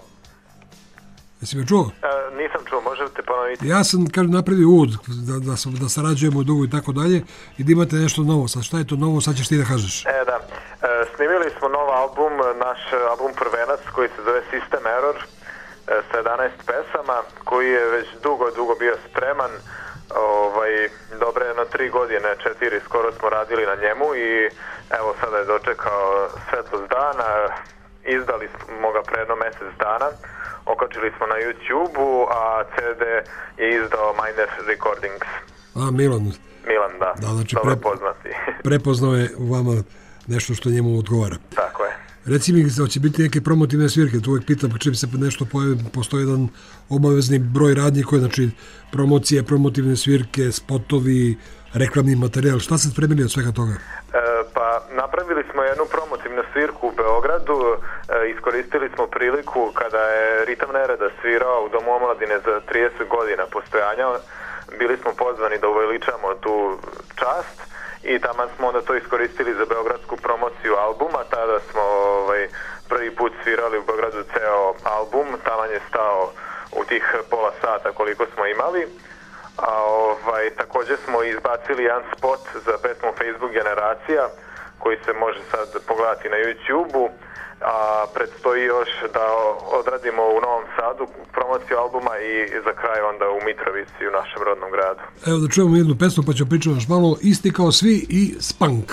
Jesi me čuo? E, nisam čuo, možete ponoviti? Ja sam, kažem, napravio uvod, da, da, da sarađujemo dugo i tako dalje, i da imate nešto novo. Sad šta je to novo, sad ćeš ti da kažeš. E, da. E, snimili smo nov album, naš album Prvenac, koji se zove System Error, e, sa jedanaest pesama, koji je već dugo, dugo bio spreman. Ovaj, dobre jedno tri godine, četiri skoro smo radili na njemu i evo sada je dočekao svetlost dana, izdali smo ga pre jedno mesec dana, okačili smo na YouTube-u, a C D je izdao Miner Recordings. A, Milan. Milan, da, da znači dobro pre, poznati. Prepoznao je u vama nešto što njemu odgovara. Tako je. Reci mi, da će biti neke promotivne svirke, tu uvijek pitam, čim se nešto pojavi, postoji jedan obavezni broj radnji koji, znači, promocije, promotivne svirke, spotovi, reklamni materijal, šta ste spremili od svega toga? E, pa, napravili smo jednu promotivnu svirku u Beogradu, e, iskoristili smo priliku kada je Ritam Nereda svirao u Domu omladine za trideset godina postojanja, bili smo pozvani da uveličamo tu čast, i taman smo onda to iskoristili za beogradsku promociju albuma. Tada smo ovaj, prvi put svirali u Beogradu ceo album, taman je stao u tih pola sata koliko smo imali. A ovaj, također smo izbacili jedan spot za pesmu Facebook Generacija, koji se može sad pogledati na YouTube-u, a predstoji još da odradimo u Novom Sadu promociju albuma i za kraj onda u Mitrovici, u našem rodnom gradu. Evo da čujemo jednu pesmu, pa ćemo pričati još malo. Isti kao svi i Spunk.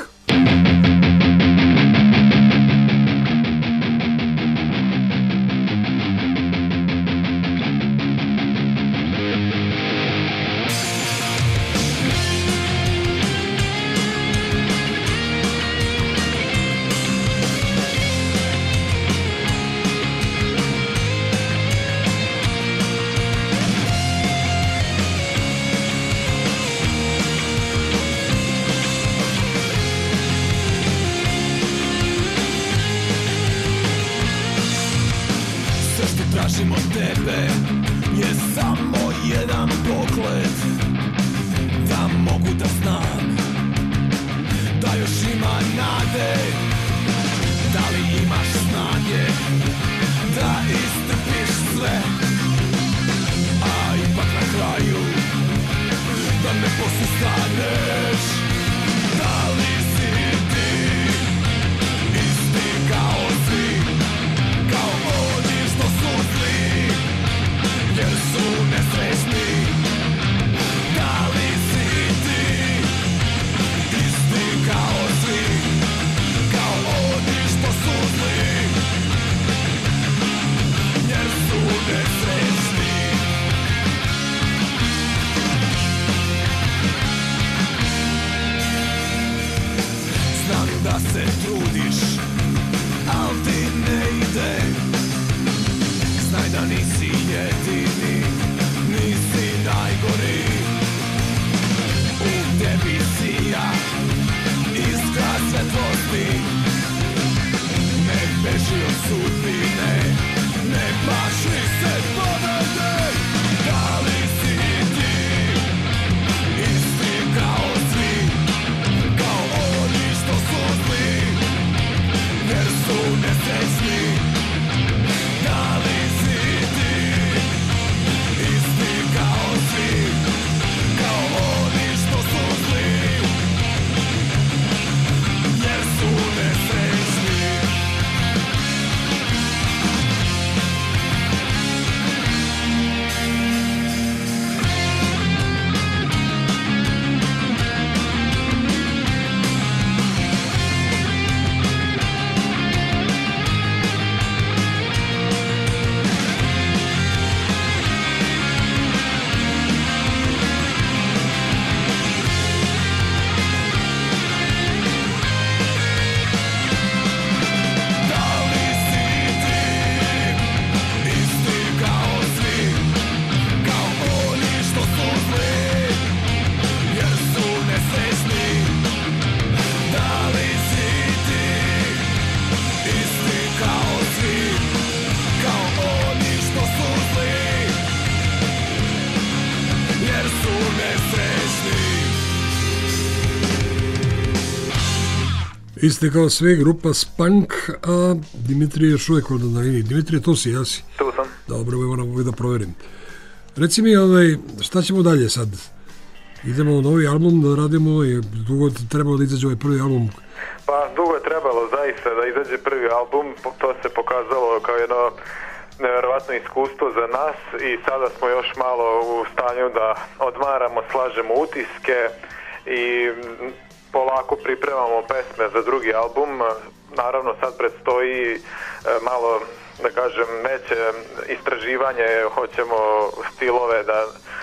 Vi ste kao sve grupa Spunk, a Dimitrije još uvijek ovdje na liniji. Dimitrije, tu si, ja si? Tu sam. Dobro, moram da proverim. Reci mi, ovaj, šta ćemo dalje sad? Idemo u novi album da radimo i dugo trebalo da izađe ovaj prvi album? Pa dugo je trebalo zaista da izađe prvi album, to se pokazalo kao jedno nevjerovatno iskustvo za nas i sada smo još malo u stanju da odmaramo, slažemo utiske i polako pripremamo pesme za drugi album. Naravno sad predstoji malo, da kažem, veće istraživanje, hoćemo stilove da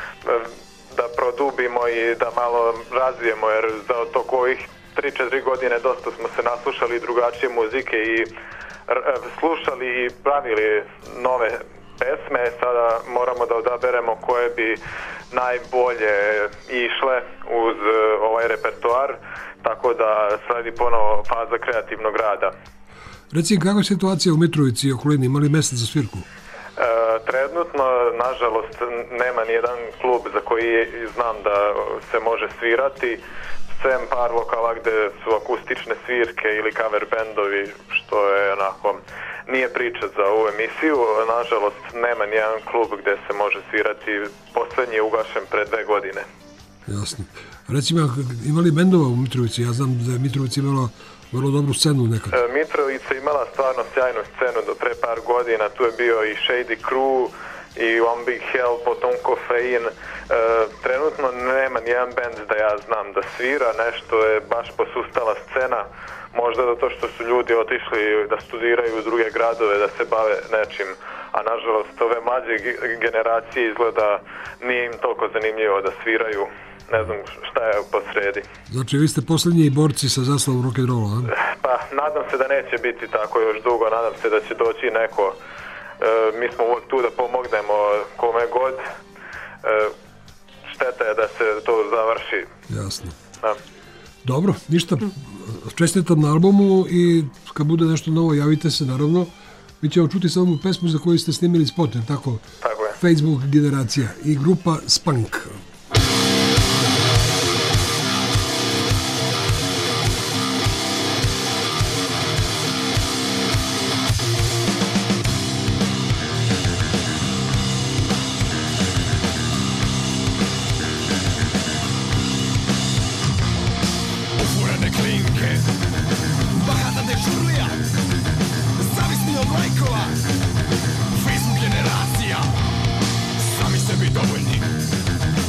da produbimo i da malo razvijemo, jer za toko ovih tri četiri godine dosta smo se naslušali drugačije muzike i slušali i pravili nove pesme. Sada moramo da odaberemo koje bi najbolje išle uz ovaj repertoar, tako da sledi ponovo faza kreativnog rada. Reci, kakva je situacija u Mitrovici i okolini? Ima li mjesta za svirku? E, trenutno, nažalost, nema nijedan klub za koji znam da se može svirati, sem par lokala gde su akustične svirke ili cover bendovi, što je onako, nije priča za ovu emisiju. Nažalost, nema nijedan klub gde se može svirati, poslednji je ugašen pre dve godine. Jasno. Recimo, ima li bendova u Mitrovici? Ja znam da je Mitrovici imala vrlo dobru scenu nekad. E, Mitrovica imala stvarno sjajnu scenu do pre par godina, tu je bio i Shady Crew i One Big Hell, potom Kofein. E, trenutno nema nijedan bend da ja znam da svira, nešto je baš posustala scena, možda zato što su ljudi otišli da studiraju u druge gradove, da se bave nečim, a nažalost ove mlađe generacije izgleda nije im toliko zanimljivo da sviraju. Ne znam šta je po sredi. Znači, vi ste posljednji borci sa zaslavom rock'n'rolla, a? Pa, nadam se da neće biti tako još dugo, nadam se da će doći neko. E, mi smo uvijek tu da pomognemo kome god. E, šteta je da se to završi. Jasno. Da. Dobro, ništa. Čestitam na albumu i kad bude nešto novo, javite se, naravno. Mi ćemo čuti samo pesmu za koju ste snimili spot, tako? Tako je. Facebook generacija i grupa Spunk. Facebook generacija, sami sebi dovoljni.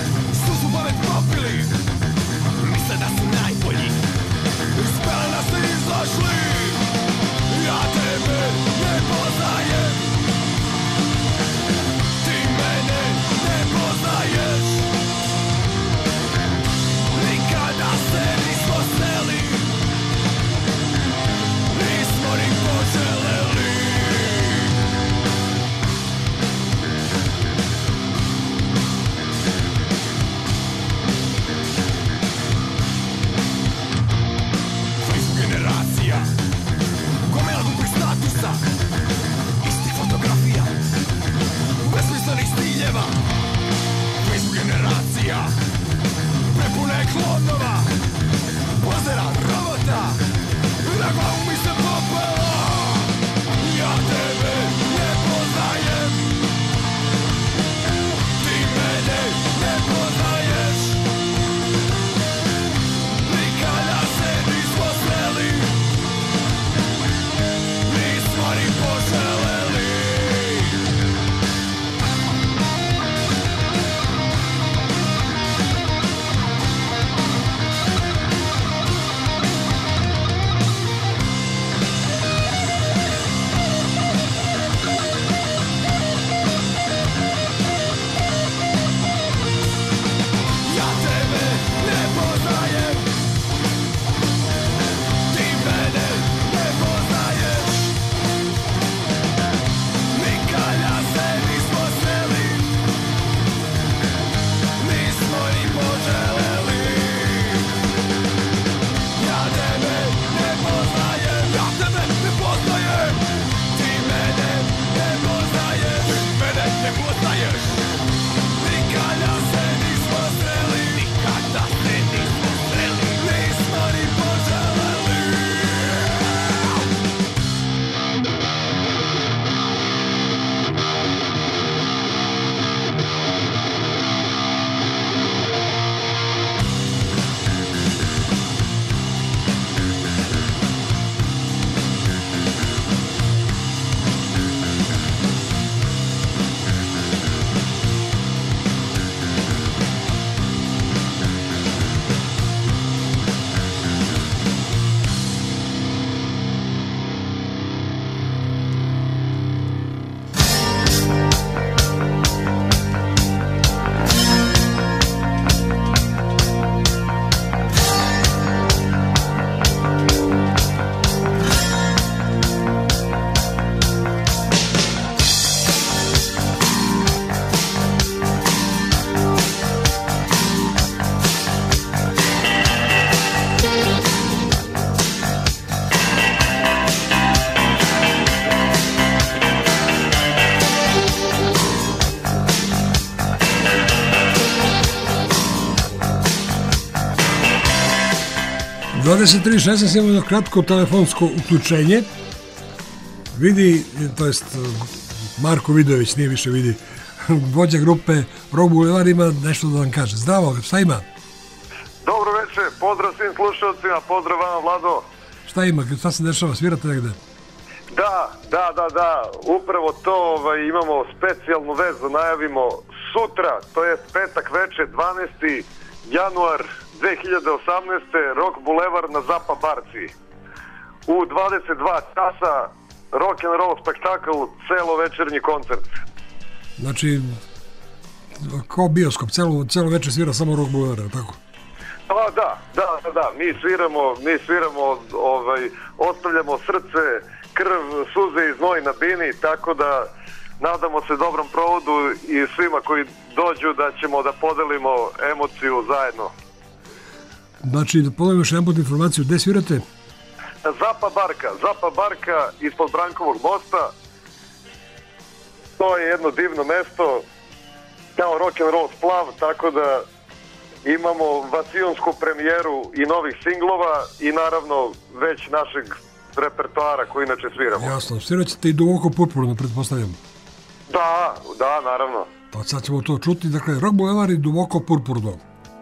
dvadeset tri šesnaest imamo jedno kratko telefonsko uključenje. Vidi, to jest Marko Vidović, nije više Vidi, vođa grupe Rock Boulevard ima nešto da vam kaže. Zdravo, šta ima? Dobro večer, pozdrav svim slušalcima, pozdrav vama Vlado. Šta ima, šta se dešava, svirate negde? Da, da, da, da, upravo to, ovaj, imamo specijalnu vez da najavimo sutra, to je petak večer, dvanaesti januar dve hiljade osamnaeste. Rock Boulevard na Zapa Barci. U dvadeset dva časa rock and roll spektakl, celo večernji koncert. Znači, kao bioskop, celo, celo večer svira samo Rock Boulevard, tako? Pa da, da, da, da, mi sviramo, mi sviramo, ovaj, ostavljamo srce, krv, suze i znoj na bini, tako da nadamo se dobrom provodu i svima koji dođu da ćemo da podelimo emociju zajedno. Znači, da ponovim još jedan put informaciju, gde svirate? Zapa Barka, Zapa Barka ispod Brankovog mosta. To je jedno divno mesto, kao rock and roll splav, tako da imamo vacionsku premijeru i novih singlova i naravno već našeg repertoara koji inače sviramo. Jasno, svirat ćete i Duboko purpurno, pretpostavljam. Da, da, naravno. Pa sad ćemo to čuti, dakle, Rock Boulevard i Duboko purpurno.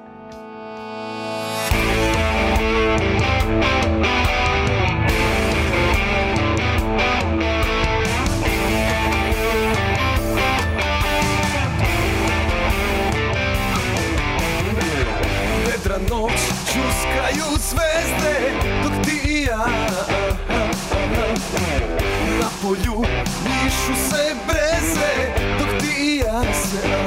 Vedra noć, čuskaju zvezde, dok ti i ja na polju mišu se breze, dok ti i ja se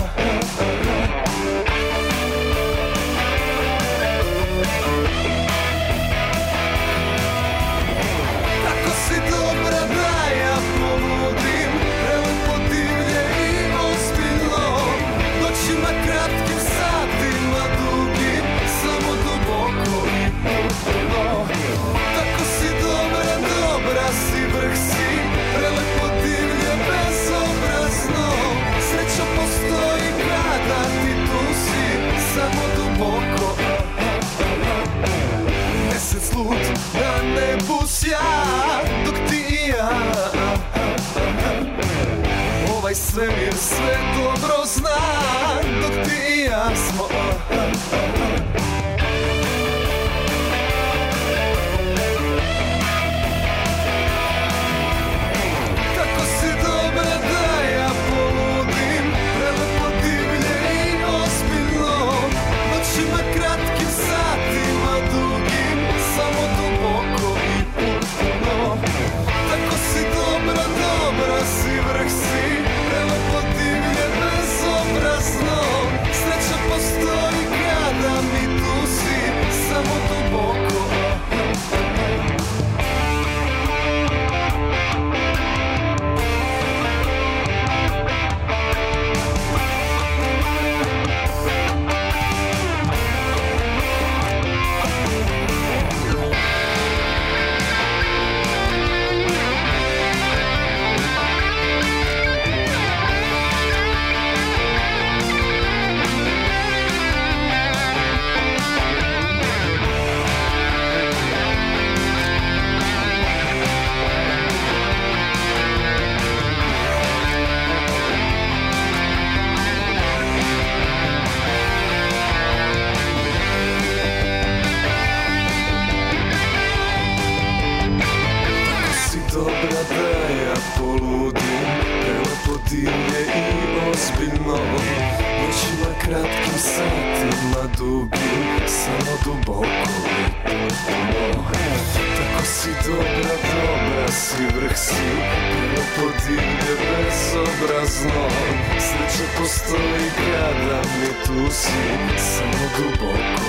tako si dobra da ja poludim, prelepo divlje i ozbiljno, noćima kratkim, satima dugim, samo duboko i putno. Tako si dobra, dobra si, vrh si, prelepo divlje, bezobrazno. Sreća postoji kada ti tu si, samo duboko. Mesec lud na nebu sja, dok ti i ja. Ovaj svemir sve dobro zna, dok ti i ja smo. Tako si dobra da ja poludim, prelepo divlje i ozbiljno, noćima kratkim, satima dugim, samo duboko i putno. Tako si dobra, dobra si, vrh si, prelepo divlje, bezobrazno. Sreća postoji kada mi tu si, samo duboko. Dobra da ja poludim, prelepo divlje i ozbiljno, noćima kratkim, satima dugim, samo duboko i putno. Tako si dobra, dobra si, vrh si, prelepo divlje, bezobrazno. Sreća postoji kada mi tu si, samo duboko.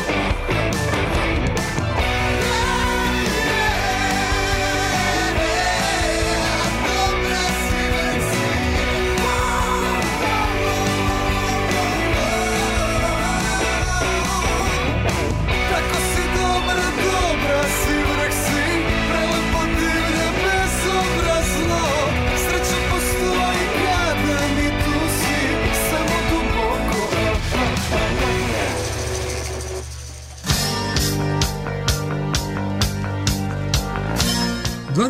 Tako si dobra, dobra si, vrh si, prelepo divlje, bezobrazno. Sreća postoji kada mi tu si, samo duboko.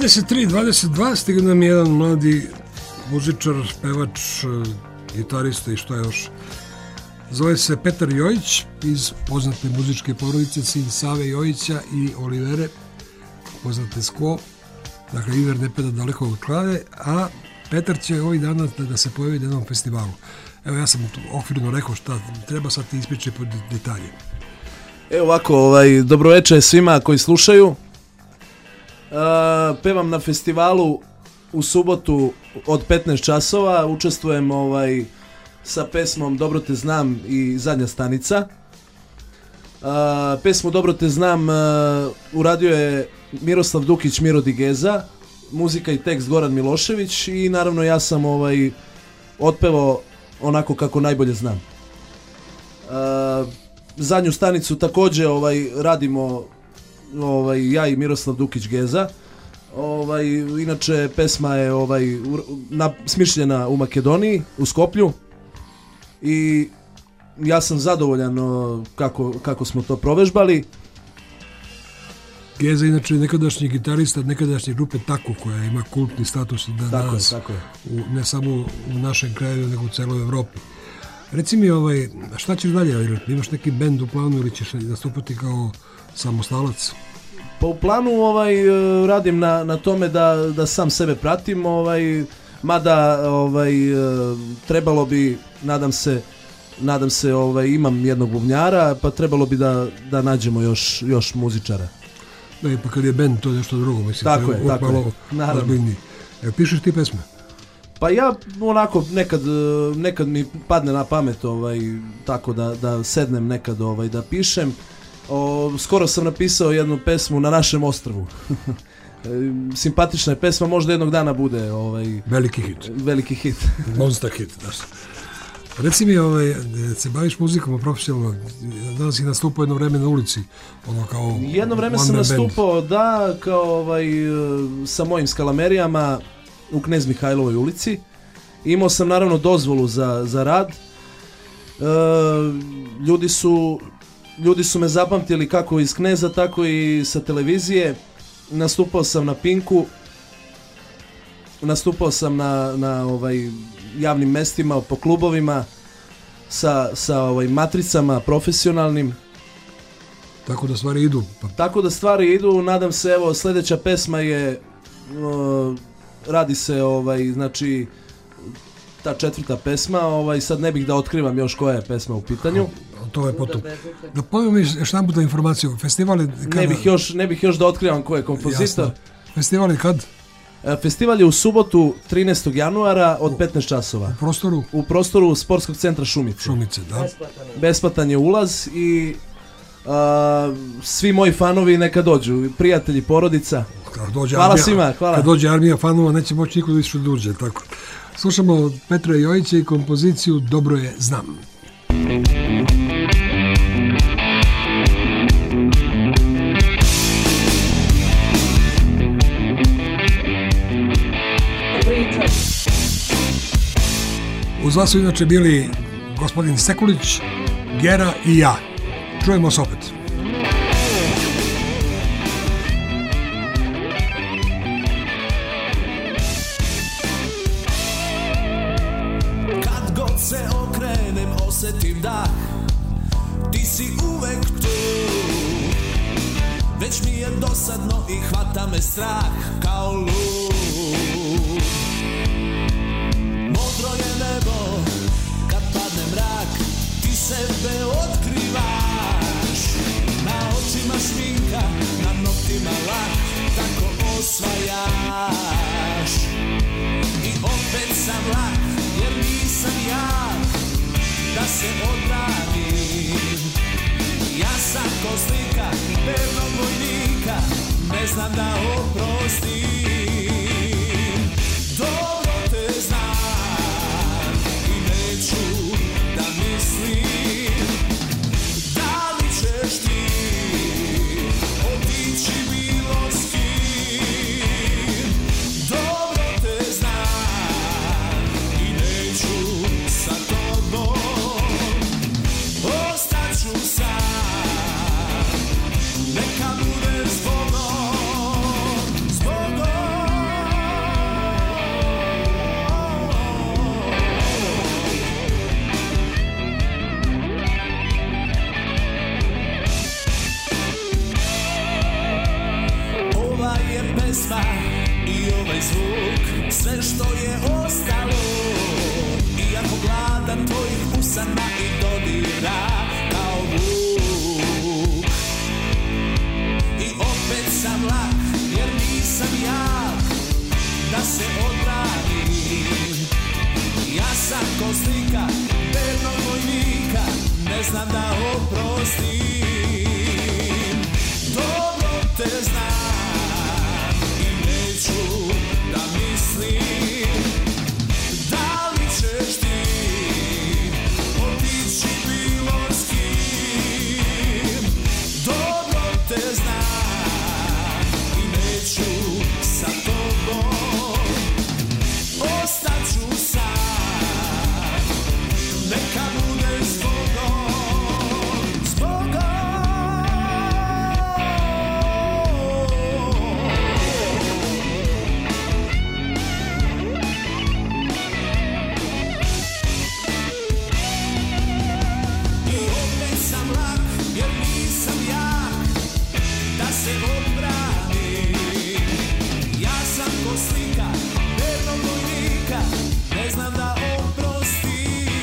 dvadeset tri dvadeset dva stiga nam je jedan mladi muzičar, pevač, gitarista i što je još. Zove se Petar Jojić iz poznate muzičke porodice, sin Save Jojića i Olivere, poznate Skvo. Dakle, Iver ne pada daleko od klave, a Petar će ovih dana da, da se pojavi na jednom festivalu. Evo, ja sam okvirno rekao šta treba, sad ti ispričaj po detalje. Evo ovako, ovaj, dobroveče svima koji slušaju. Uh, pevam na festivalu u subotu od petnaest časova, učestvujem ovaj, sa pesmom Dobro te znam i Zadnja stanica. Uh, pesmu Dobro te znam uh, uradio je Miroslav Dukić, Miro Digeza, muzika i tekst Goran Milošević i naravno ja sam ovaj, otpevao onako kako najbolje znam. Uh, Zadnju stanicu također ovaj, radimo ovaj, ja i Miroslav Dukić Geza. Ovaj, inače pesma je ovaj, na, smišljena u Makedoniji, u Skoplju i ja sam zadovoljan o, kako, kako smo to provežbali. Geza inače nekadašnji gitarista nekadašnje grupe Tako, koja ima kultni status da tako danas, je, tako je. U, ne samo u našem kraju, nego u celoj Evropi. Reci mi, ovaj, šta ćeš dalje? Imaš neki bend u planu ili ćeš nastupati kao samostalac? Pa u planu ovaj, radim na, na tome da, da sam sebe pratim, ovaj, mada ovaj, trebalo bi, nadam se, nadam se ovaj, imam jednog bubnjara, pa trebalo bi da, da nađemo još, još muzičara. Da, pa kad je bend, to je nešto drugo, mislim. Tako je, tako je. Naravno. Evo, pišeš ti pesme? Pa ja onako nekad, nekad mi padne na pamet ovaj, tako da, da sednem nekad ovaj, da pišem. O, skoro sam napisao jednu pesmu Na našem ostrvu. Simpatična je pesma, možda jednog dana bude ovaj, veliki hit. Veliki hit. Monster hit, daš. Reci mi, ovaj, se baviš muzikom profesionalno, danas si nastupao jedno vreme na ulici, ono kao jedno vreme sam nastupao, da, kao ovaj, sa mojim skalamerijama u Knez Mihajlovoj ulici. Imao sam naravno dozvolu za, za rad. E, ljudi su ljudi su me zapamtili kako iz Kneza, tako i sa televizije. Nastupao sam na Pinku. Nastupao sam na, na ovaj, javnim mestima, po klubovima, sa, sa ovaj, matricama profesionalnim. Tako da stvari idu. Pa. Tako da stvari idu, nadam se, evo, sljedeća pesma je, uh, radi se, ovaj, znači, ta četvrta pesma, ovaj, sad ne bih da otkrivam još koja je pesma u pitanju. To je potom. Da pojmo mi šta bude informaciju, festival je kada? Ne bih još, ne bih još da otkrivam ko je kompozitor. Jasno. Festival je kad? Festival je u subotu trinaestog januara od petnaest časova. U prostoru? U prostoru Sportskog centra Šumice. Šumice, da. Besplatan je, Besplatan je ulaz i uh, svi moji fanovi neka dođu, prijatelji, porodica. Dođe hvala armija, svima, hvala. Kad dođe armija fanova, neće moći niko da više duđe, tako. Slušamo Petra Jojića i kompoziciju Dobro je znam. Uz vas su inače bili gospodin Sekulić, Gera i ja. Čujemo se opet. Kad god se okrenem osjetim da ti si uvek tu. Već mi je dosadno i hvata me strah kao lud. Modro je nebo, kad padne mrak, ti sebe otkrivaš. Na očima šminka, na noktima lak, tako osvajaš. I opet sam lak, jer nisam jak, da se odbranim. Ja sam ko slika, vernog vojnika, ne znam da oprostim. Dobro te znam i neću da mislim da li ćeš ti otići bilo s kim. Dobro te znam i neću sa tobom, ostaću sam, neka bude zbogom, zbogom. zvuk, sve što je ostalo. Iako gladan tvojih usana i dodira kao vuk. I opet sam lak, jer nisam jak da se odbranim. Ja sam ko slika vernog vojnika, ne znam da oprostim. Dobro te znam i neću da mislim da li ćeš ti otići bilo s kim. Dobro te znam i neću sa tobom, ostaću sam, neka bude zbogom, zbogom. I opet sam lak, jer nisam jak da se odbranim. Ja sam ko slika vernog vojnika, ne znam da oprostim.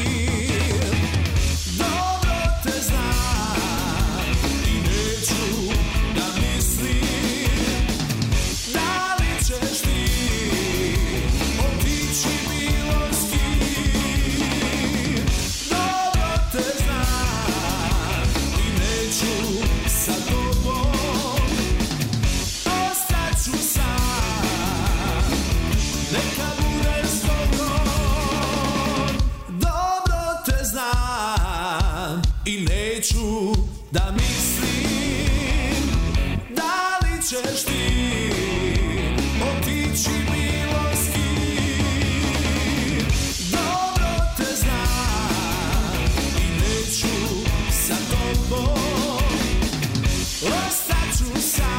Dobro te znam i neću da mislim da li ćeš ti otići bilo s kim. Dobro te znam i neću sa tobom, ostaću sam, neka bude zbogom. Dobro te znam i neću da mislim da li ćeš ti otići bilo s kim. Dobro te znam i neću sa tobom, ostaću sam.